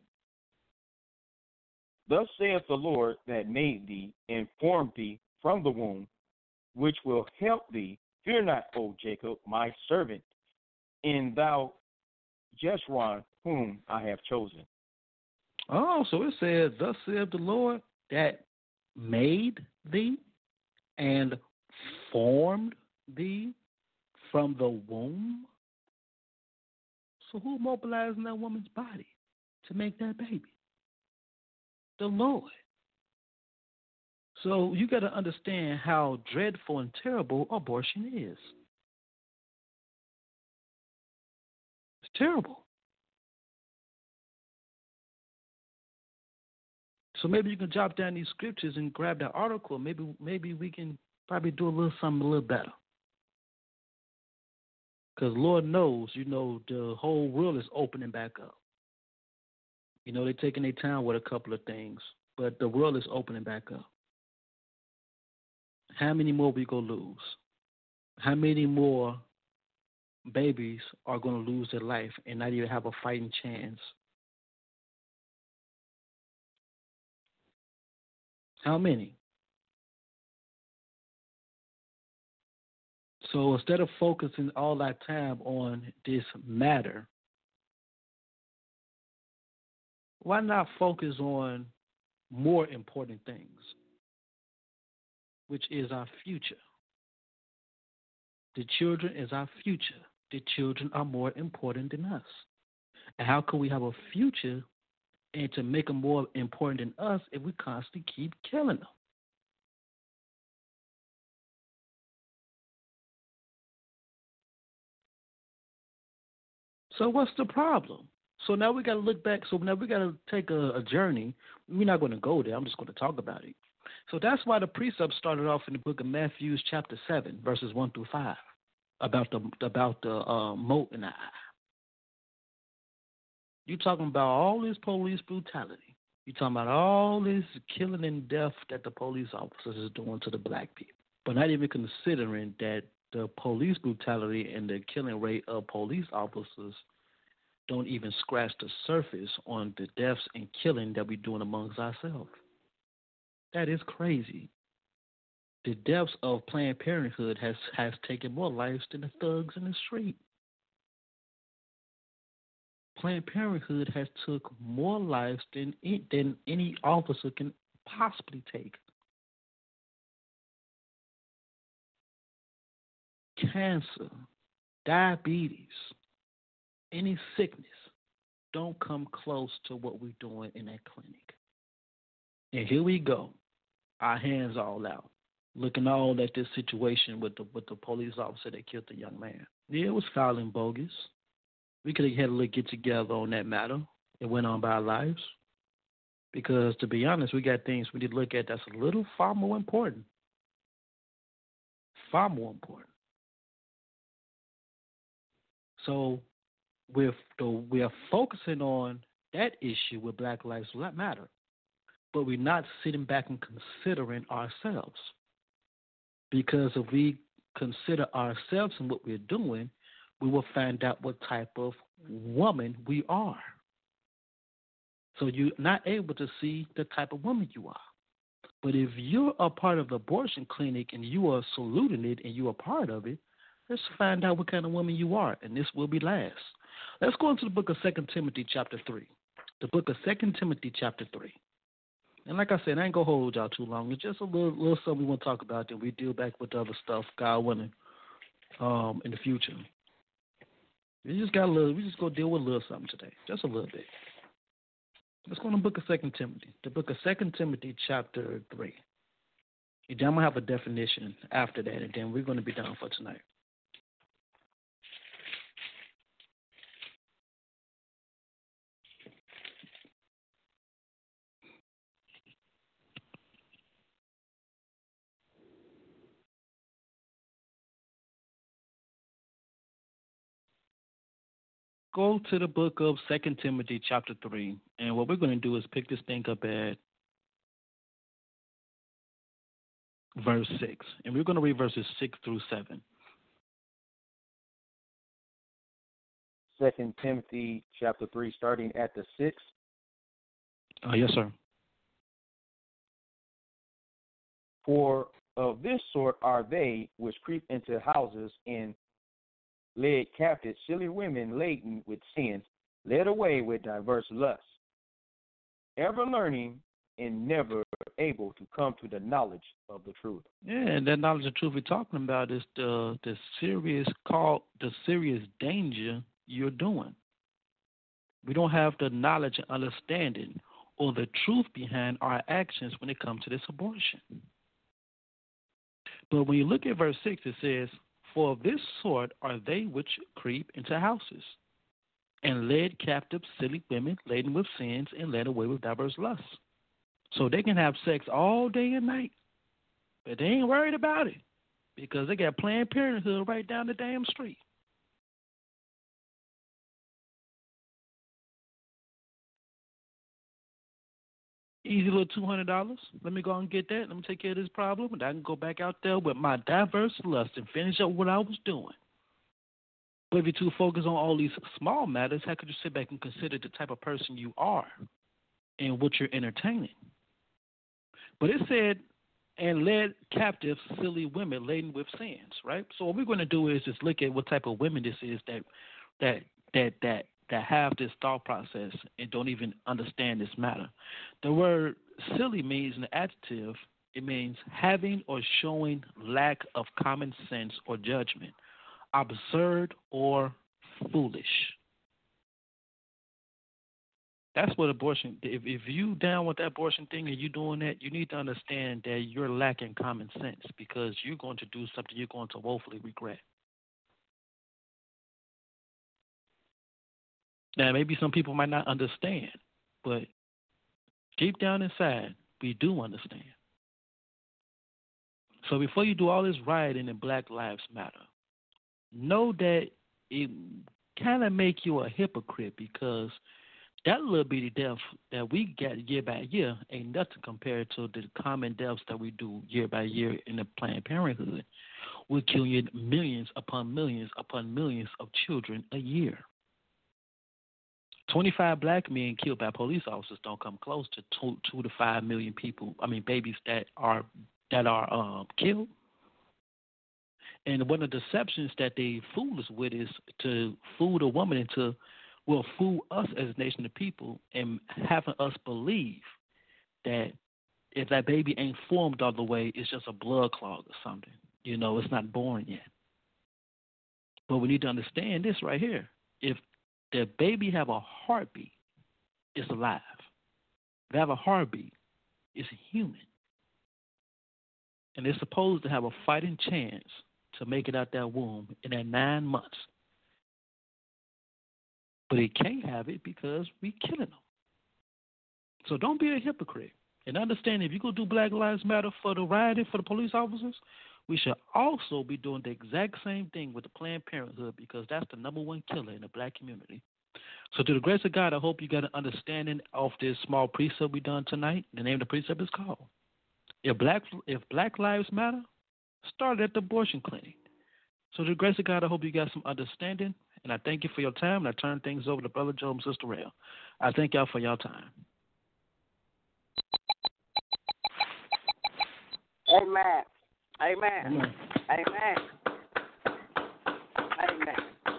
Thus saith the Lord that made thee and formed thee from the womb, which will help thee. Fear not, O Jacob, my servant, and thou Jeshurun, whom I have chosen. Oh, so it says, thus saith the Lord that made thee and formed thee from the womb. So who mobilizing that woman's body to make that baby? The Lord. So you got to understand how dreadful and terrible abortion is. It's terrible. So maybe you can jot down these scriptures and grab that article. Maybe we can probably do a little something a little better. Because Lord knows, the whole world is opening back up. They're taking their time with a couple of things, but the world is opening back up. How many more we going to lose? How many more babies are going to lose their life and not even have a fighting chance? How many? So instead of focusing all that time on this matter, why not focus on more important things, which is our future? The children is our future. The children are more important than us. And how can we have a future and to make them more important than us if we constantly keep killing them? So what's the problem? So now we got to look back. So now we got to take a journey. We're not going to go there. I'm just going to talk about it. So that's why the precept started off in the book of Matthew, chapter 7, verses 1 through 5, about the mote in the eye. You're talking about all this police brutality. You're talking about all this killing and death that the police officers is doing to the black people, but not even considering that the police brutality and the killing rate of police officers don't even scratch the surface on the deaths and killing that we're doing amongst ourselves. That is crazy. The deaths of Planned Parenthood has taken more lives than the thugs in the street. Planned Parenthood has took more lives than any officer can possibly take. Cancer, diabetes, any sickness don't come close to what we're doing in that clinic. And here we go, our hands all out, looking all at this situation with the police officer that killed the young man. Yeah, it was foul and bogus. We could have had a little get together on that matter and went on by our lives. Because to be honest, we got things we need to look at that's a little far more important. Far more important. So we are focusing on that issue with Black Lives Matter, but we're not sitting back and considering ourselves. Because if we consider ourselves and what we're doing, we will find out what type of woman we are. So you're not able to see the type of woman you are. But if you're a part of the abortion clinic and you are saluting it and you're a part of it, let's find out what kind of woman you are, and this will be last. Let's go into the book of 2 Timothy chapter 3. The book of 2 Timothy chapter 3. And like I said, I ain't going to hold y'all too long. It's just a little something we want to talk about, then we deal back with the other stuff, God willing, in the future. We just going to deal with a little something today, just a little bit. Let's go to the book of 2 Timothy. The book of 2 Timothy chapter 3. And then I'm going to have a definition after that, and then we're going to be done for tonight. Go to the book of 2 Timothy chapter 3, and what we're going to do is pick this thing up at verse 6, and we're going to read verses 6 through 7. 2 Timothy chapter 3, starting at the 6th. Yes, sir. For of this sort are they which creep into houses and led captive silly women laden with sins, led away with diverse lusts, ever learning and never able to come to the knowledge of the truth. Yeah, and that knowledge of truth we're talking about is the serious danger you're doing. We don't have the knowledge and understanding or the truth behind our actions when it comes to this abortion. But when you look at verse 6, it says, for of this sort are they which creep into houses, and led captive silly women laden with sins, and led away with diverse lusts, So they can have sex all day and night, but they ain't worried about it because they got Planned Parenthood right down the damn street. Easy little $200. Let me go and get that. Let me take care of this problem, and I can go back out there with my diverse lust and finish up what I was doing. But if you're too focused on all these small matters, how could you sit back and consider the type of person you are and what you're entertaining? But it said, and led captive silly women laden with sins, right? So what we're going to do is just look at what type of women this is that have this thought process and don't even understand this matter. The word silly means an adjective. It means having or showing lack of common sense or judgment, absurd or foolish. That's what abortion, if you down with that abortion thing and you doing that, you need to understand that you're lacking common sense because you're going to do something you're going to woefully regret. Now, maybe some people might not understand, but deep down inside, we do understand. So before you do all this rioting in Black Lives Matter, know that it kind of make you a hypocrite because that little bitty death that we get year by year ain't nothing compared to the common deaths that we do year by year in the Planned Parenthood. We're killing millions upon millions upon millions of children a year. 25 black men killed by police officers don't come close to 2 to 5 million people. I mean, babies that are killed. And one of the deceptions that they fool us with is to fool the woman into, will fool us as a nation of people and having us believe that if that baby ain't formed all the way, it's just a blood clot or something. You know, it's not born yet. But we need to understand this right here. If the baby have a heartbeat, it's alive. If they have a heartbeat, it's human. And it's supposed to have a fighting chance to make it out that womb in that 9 months. But it can't have it because we killing them. So don't be a hypocrite. And understand if you go do Black Lives Matter for the rioting for the police officers, we should also be doing the exact same thing with the Planned Parenthood because that's the number one killer in the black community. So to the grace of God, I hope you got an understanding of this small precept we done tonight. The name of the precept is called, If Black Lives Matter, start at the abortion clinic. So to the grace of God, I hope you got some understanding. And I thank you for your time. And I turn things over to Brother Joe and Sister Rail. I thank y'all for your time. Amen. Amen. Amen. Amen. Amen.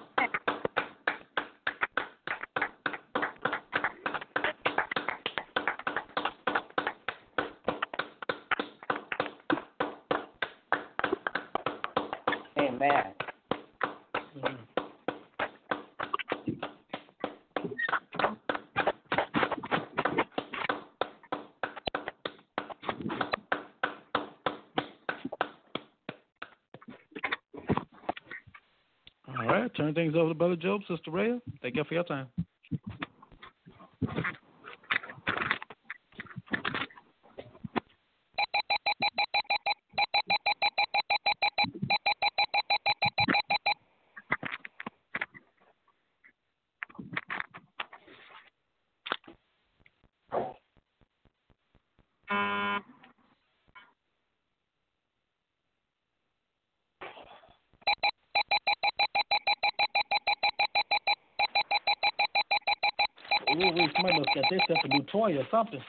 Amen. All right, turn things over to Brother Job, Sister Rhea. Thank you for your time. Somebody must got this stuff a new toy or something.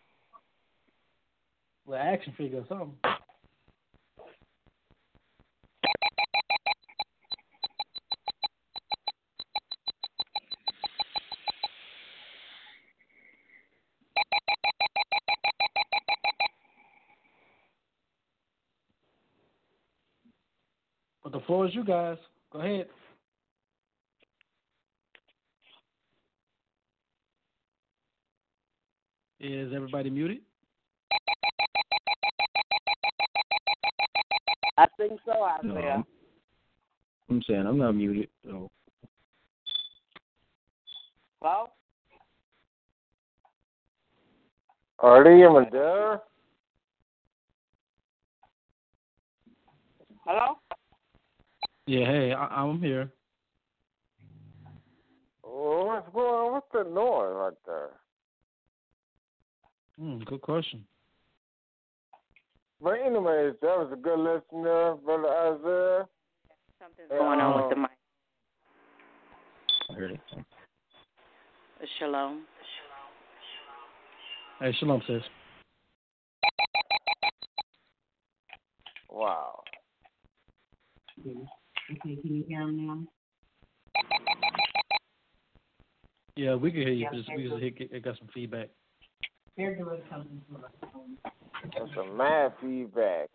Well, action figure or something. But the floor is you guys. Go ahead. Is everybody muted? I think so, Isaiah. No, I'm saying I'm not muted. So. Well, Are they even there? Hello? Yeah, hey, I'm here. Well, what's going on? What's the noise right there? Good question. But anyways, that was a good lesson there, Brother Isaiah. Something's going on with the mic. I heard it. Shalom. Hey, shalom, sis. Wow. Okay, can you hear him now? Yeah, we can hear you. We just got some feedback. They're doing something to us. That's some mad feedback.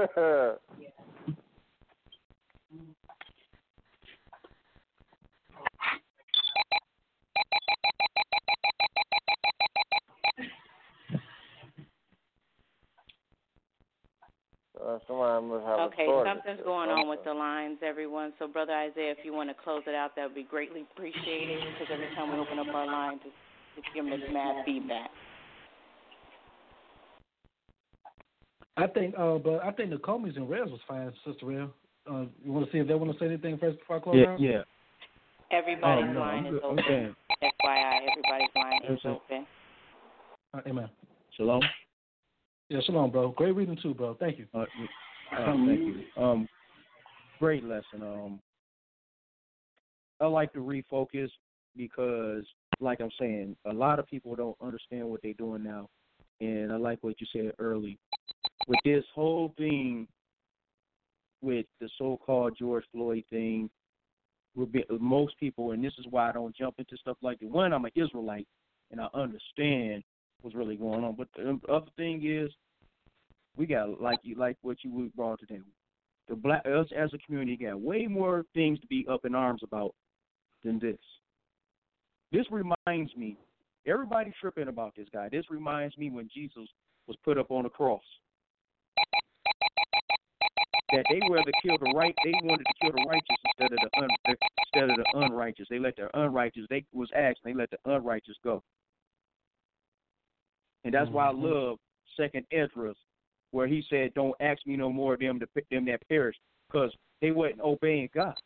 Somebody must have Okay, a something's going on with the lines, everyone. So, Brother Isaiah, if you want to close it out, that would be greatly appreciated, because every time we open up our lines, it's giving us mad feedback. I think the Comeys and Reds was fine, Sister Real. You want to see if they want to say anything first before I close out? Yeah. Everybody's line is open. FYI, everybody's line is open. Amen. Shalom. Yeah, shalom, bro. Great reading too, bro. Thank you. Thank you. Great lesson. I like to refocus because, like I'm saying, a lot of people don't understand what they're doing now, and I like what you said early. With this whole thing, with the so-called George Floyd thing, most people, and this is why I don't jump into stuff like that. One, I'm an Israelite, and I understand what's really going on. But the other thing is, we got like what you brought today. Us as a community got way more things to be up in arms about than this. This reminds me, everybody tripping about this guy. This reminds me when Jesus was put up on the cross. That they wanted to kill the righteous instead of the unrighteous. They let the unrighteous. They was asked. They let the unrighteous go. And that's why I love Second Esdras, where he said, "Don't ask me no more of them that perish," because they wasn't obeying God.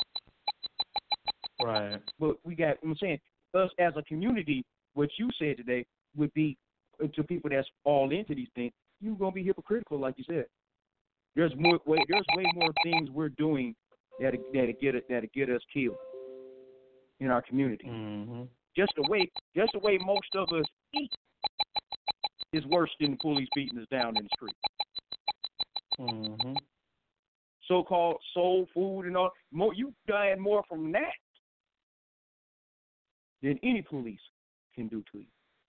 Right. But I'm saying, us as a community, what you said today would be to people that's all into these things. You're gonna be hypocritical, like you said. There's way more things we're doing that'll get us killed in our community. Mm-hmm. Just the way most of us eat is worse than the police beating us down in the street. Mm-hmm. So-called soul food and all. You dying more from that than any police can do to you.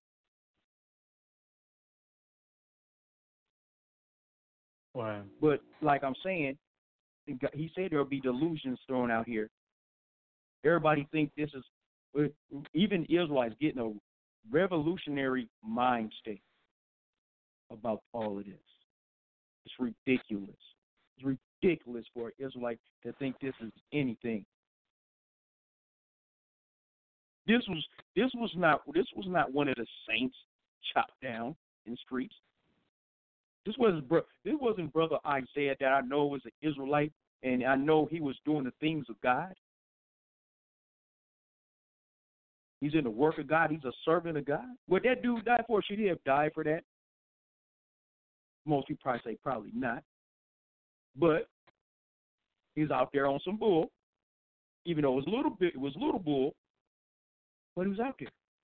Right. But like I'm saying, he said there'll be delusions thrown out here. Everybody think this is, even Israelites getting a revolutionary mind state about all of this. It's ridiculous. It's ridiculous for an Israelite to think this is anything. This was not one of the saints chopped down in the streets. This wasn't Brother Isaiah that I know was an Israelite, and I know he was doing the things of God. He's in the work of God. He's a servant of God. What that dude died for, should he have died for that? Most people probably say probably not. But he's out there on some bull, even though it was little bull, but he was out there.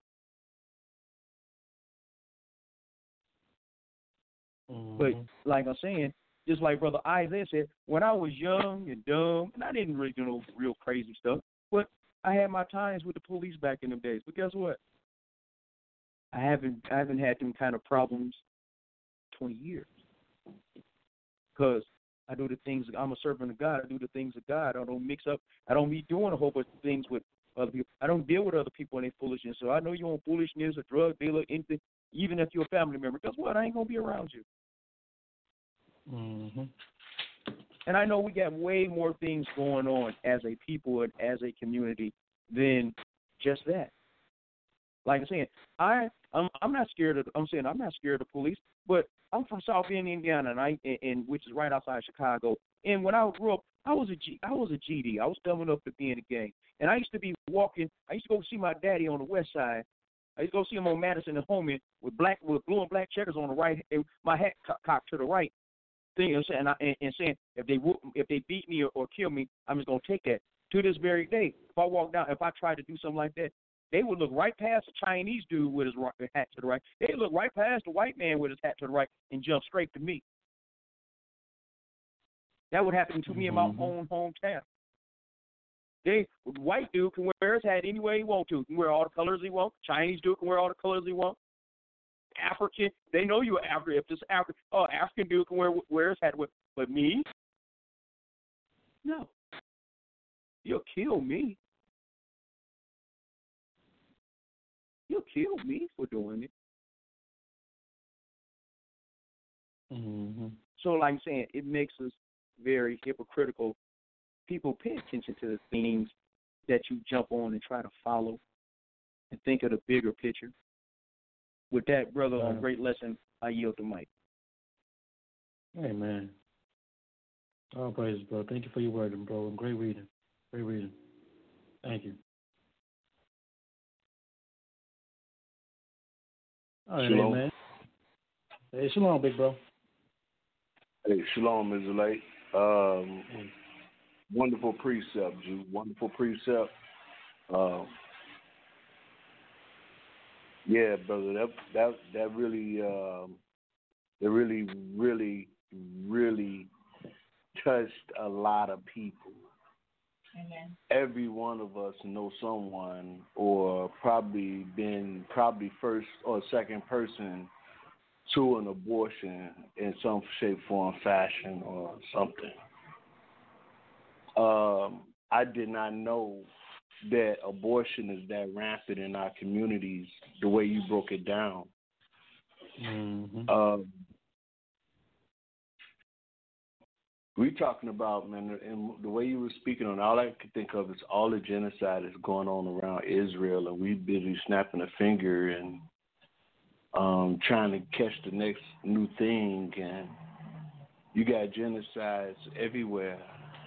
Mm-hmm. But like I'm saying, just like Brother Isaiah said, when I was young and dumb, and I didn't really do no real crazy stuff, but I had my times with the police back in them days. But guess what? I haven't had them kind of problems 20 years. Because I do the things, I'm a servant of God. I do the things of God. I don't mix up. I don't be doing a whole bunch of things with other people. I don't deal with other people and their foolishness. So I know you're on foolishness, a drug dealer, anything, even if you're a family member. Guess what? I ain't going to be around you. Mm-hmm. And I know we got way more things going on as a people and as a community than just that. Like I'm saying, I'm not scared of. I'm saying I'm not scared of the police, but I'm from South Bend, Indiana, and which is right outside Chicago. And when I grew up, I was a GD. I was coming up to be in the gang, and I used to be walking. I used to go see my daddy on the west side. I used to go see him on Madison and Holman with blue and black checkers on the right, and my hat cocked to the right. Thing, you know what I'm saying, and saying if they beat me or kill me, I'm just gonna take that. To this very day, if I walk down, if I try to do something like that, they would look right past the Chinese dude with his hat to the right. They look right past the white man with his hat to the right and jump straight to me. That would happen to me in my own hometown. White dude can wear his hat any way he wants to. He can wear all the colors he wants. Chinese dude can wear all the colors he wants. African, they know you're African. If this African dude can wear his hat with, but me, no, you'll kill me. You'll kill me for doing it. Mm-hmm. So, like I'm saying, it makes us very hypocritical. People pay attention to the things that you jump on and try to follow, and think of the bigger picture. With that, brother, on Great Lesson, I yield the mic. Amen. All praise, bro. Thank you for your word, bro. Great reading. Great reading. Thank you. All right, Shalom. amen. Hey, shalom, big bro. Hey, shalom, Israelite. Wonderful precept, Jew. Wonderful precept. Yeah, brother. That really, really touched a lot of people. Amen. Every one of us know someone, or probably first or second person to an abortion in some shape, form, fashion, or something. I did not know that abortion is that rampant in our communities, the way you broke it down. Mm-hmm. We talking about, man, and the way you were speaking on, all I could think of is all the genocide that's going on around Israel, and we busy snapping a finger and trying to catch the next new thing, and you got genocides everywhere.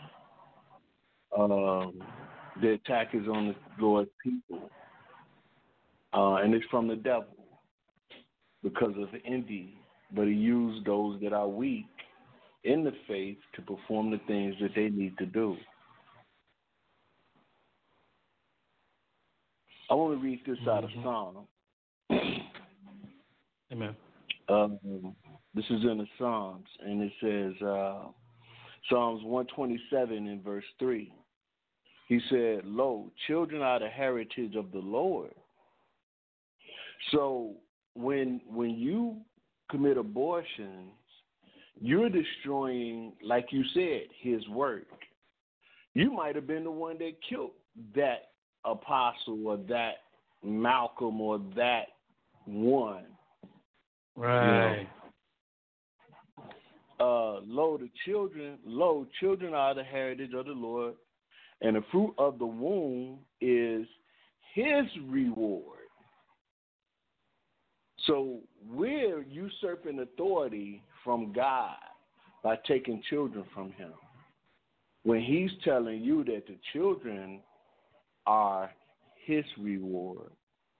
The attack is on the Lord's people, and it's from the devil because of envy, but he used those that are weak in the faith to perform the things that they need to do. I want to read this out of Psalm. Amen. This is in the Psalms, and it says, Psalms 127 in verse 3. He said, "Lo, children are the heritage of the Lord." So when you commit abortions, you're destroying, like you said, his work. You might have been the one that killed that apostle or that Malcolm or that one. Right. You know? Children are the heritage of the Lord, and the fruit of the womb is his reward. So we're usurping authority from God by taking children from him, when he's telling you that the children are his reward.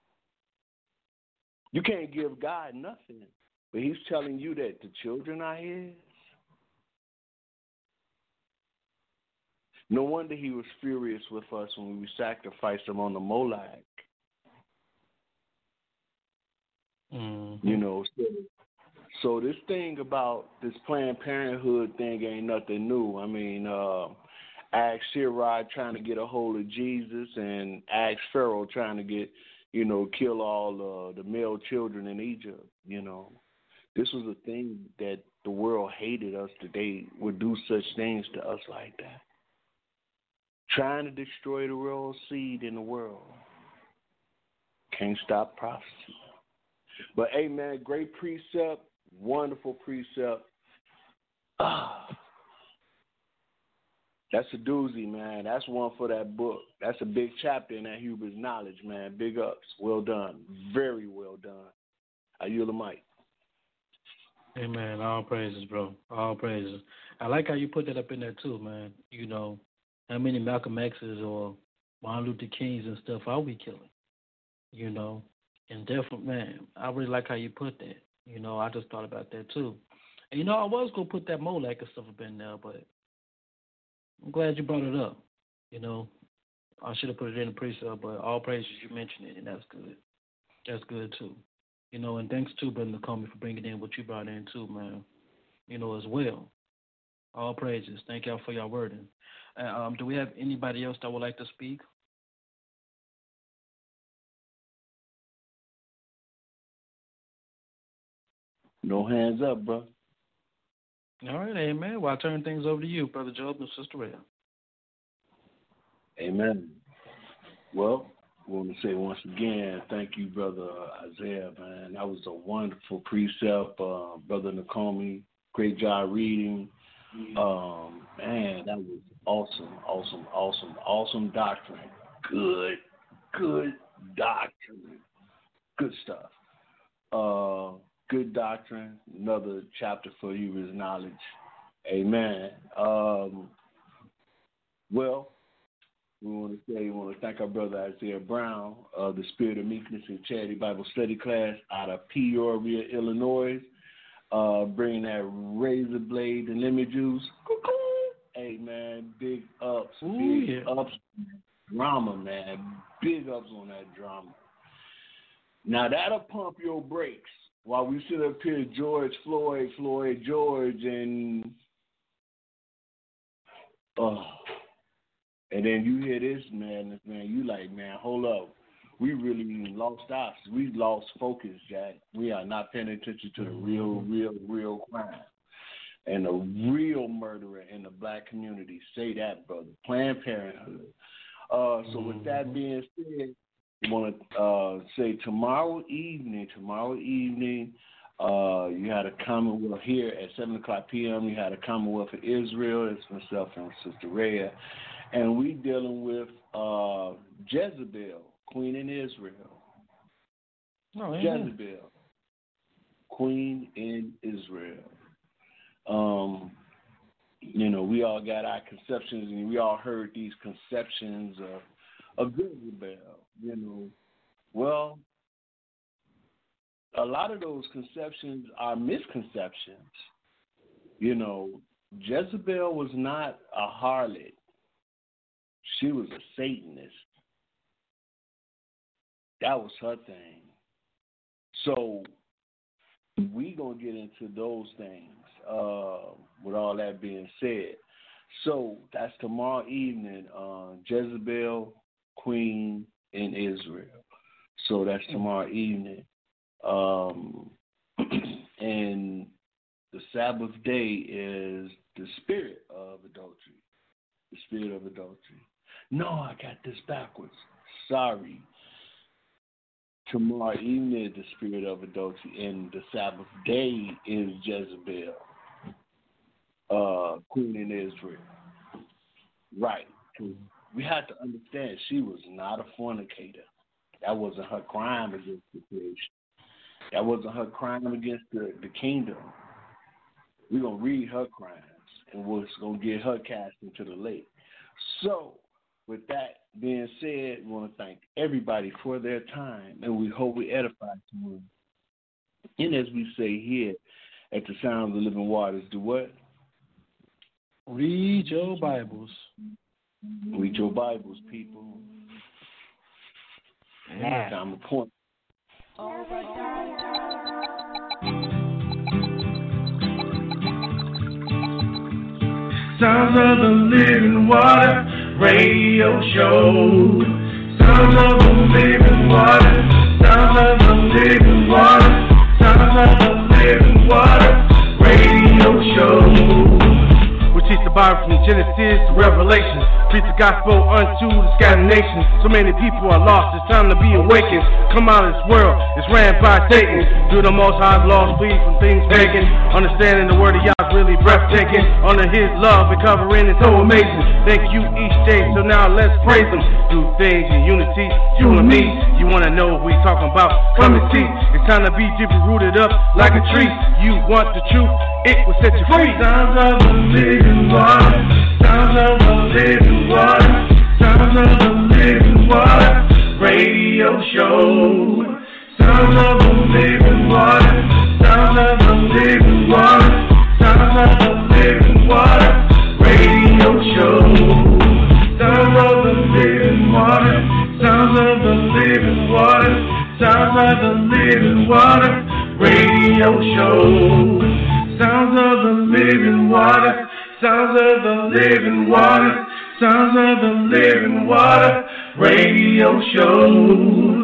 You can't give God nothing, but he's telling you that the children are his. No wonder he was furious with us when we sacrificed him on the Molech. Mm-hmm. You know, so this thing about this Planned Parenthood thing ain't nothing new. I mean, ask Herod trying to get a hold of Jesus, and ask Pharaoh trying to get, kill all the male children in Egypt. This was a thing that the world hated us, that they would do such things to us like that. Trying to destroy the real seed in the world. Can't stop prophecy. But, hey, man, great precept, wonderful precept. That's a doozy, man. That's one for that book. That's a big chapter in that Huber's knowledge, man. Big ups. Well done. Very well done. I yield the mic. Amen. All praises, bro. All praises. I like how you put that up in there too, man. You know, how many Malcolm X's or Martin Luther Kings and stuff are we killing? You know, and definitely, man, I really like how you put that. You know, I just thought about that too. And, you know, I was going to put that Molech and stuff up in there, but I'm glad you brought it up. You know, I should have put it in the precept, but all praises, you mentioned it, and that's good. That's good too. You know, and thanks too, Brother Nakomi, for bringing in what you brought in too, man. You know, as well. All praises. Thank y'all for your wording. Do we have anybody else that would like to speak? No hands up, bro. All right, amen. Well, I'll turn things over to you, Brother Job and Sister Rhea. Amen. Well, I want to say once again, thank you, Brother Isaiah, man. That was a wonderful precept. Brother Nakomi, great job reading. Man, that was awesome doctrine. Good doctrine. Good stuff. Good doctrine. Another chapter for you is knowledge. Amen. Well, we want to thank our brother Isaiah Brown of the Spirit of Meekness and Charity Bible Study class out of Peoria, Illinois, bringing that razor blade and lemon juice. Hey, man, big ups. Ups. Drama, man. Big ups on that drama. Now, that'll pump your brakes while we sit up here, George Floyd, George, and then you hear this, man, you like, man, hold up. We really lost ops. We lost focus, Jack. We are not paying attention to the real crime. And the real murderer in the black community. Say that, brother. Planned Parenthood. So with that being said, I want to say tomorrow evening, you had a Commonwealth here at 7 o'clock p.m. You had a Commonwealth of Israel. It's myself and Sister Rhea. And we dealing with Jezebel, Queen in Israel. Oh, yeah. Jezebel, Queen in Israel. You know, we all got our conceptions, and we all heard these conceptions of Jezebel. You know, well, a lot of those conceptions are misconceptions. You know, Jezebel was not a harlot. She was a Satanist. That was her thing. So we going to get into those things with all that being said. So that's tomorrow evening, Jezebel, Queen in Israel. So that's tomorrow evening. And the Sabbath day is the spirit of adultery. The spirit of adultery. No, I got this backwards. Sorry. Tomorrow evening is the spirit of adultery, and the Sabbath day is Jezebel, Queen in Israel. Right. We have to understand she was not a fornicator. That wasn't her crime against the creation. That wasn't her crime against the kingdom. We're going to read her crimes, and we're going to get her cast into the lake. So, with that being said, we want to thank everybody for their time, and we hope we edify someone. And as we say here at the Sound of the Living Waters, do what? Read your Bibles. Read your Bibles, people. Yeah. Time to point. Sounds of the Living Water Radio Show. Sounds of the Living Water. Sounds of the Living Water. Sounds of the Living Water Radio Show. What you Teach the Bible from Genesis to Revelation. Preach the gospel unto the scattered nations. So many people are lost, it's time to be awakened. Come out of this world, it's ran by Satan. Do the most high laws, flee from things pagan. Understanding the word of Yah is really breathtaking. Under his love and covering is so amazing. Thank you each day, so now let's praise him. Do things in unity, you and me. You wanna know what we talking about? Come and see. It's time to be deeply rooted up like a tree. You want the truth, it will set you free. Sounds of the living water. Sounds of the living water. Sounds of the living water. Radio show. Sounds of the living water. Sounds of the living water. Sounds of the living water. Radio show. Sounds of the living water. Sounds of the living water. Sounds of the living water. Radio show. Sounds of the living water. Sounds of the living water. Sounds of the living water. Radio show.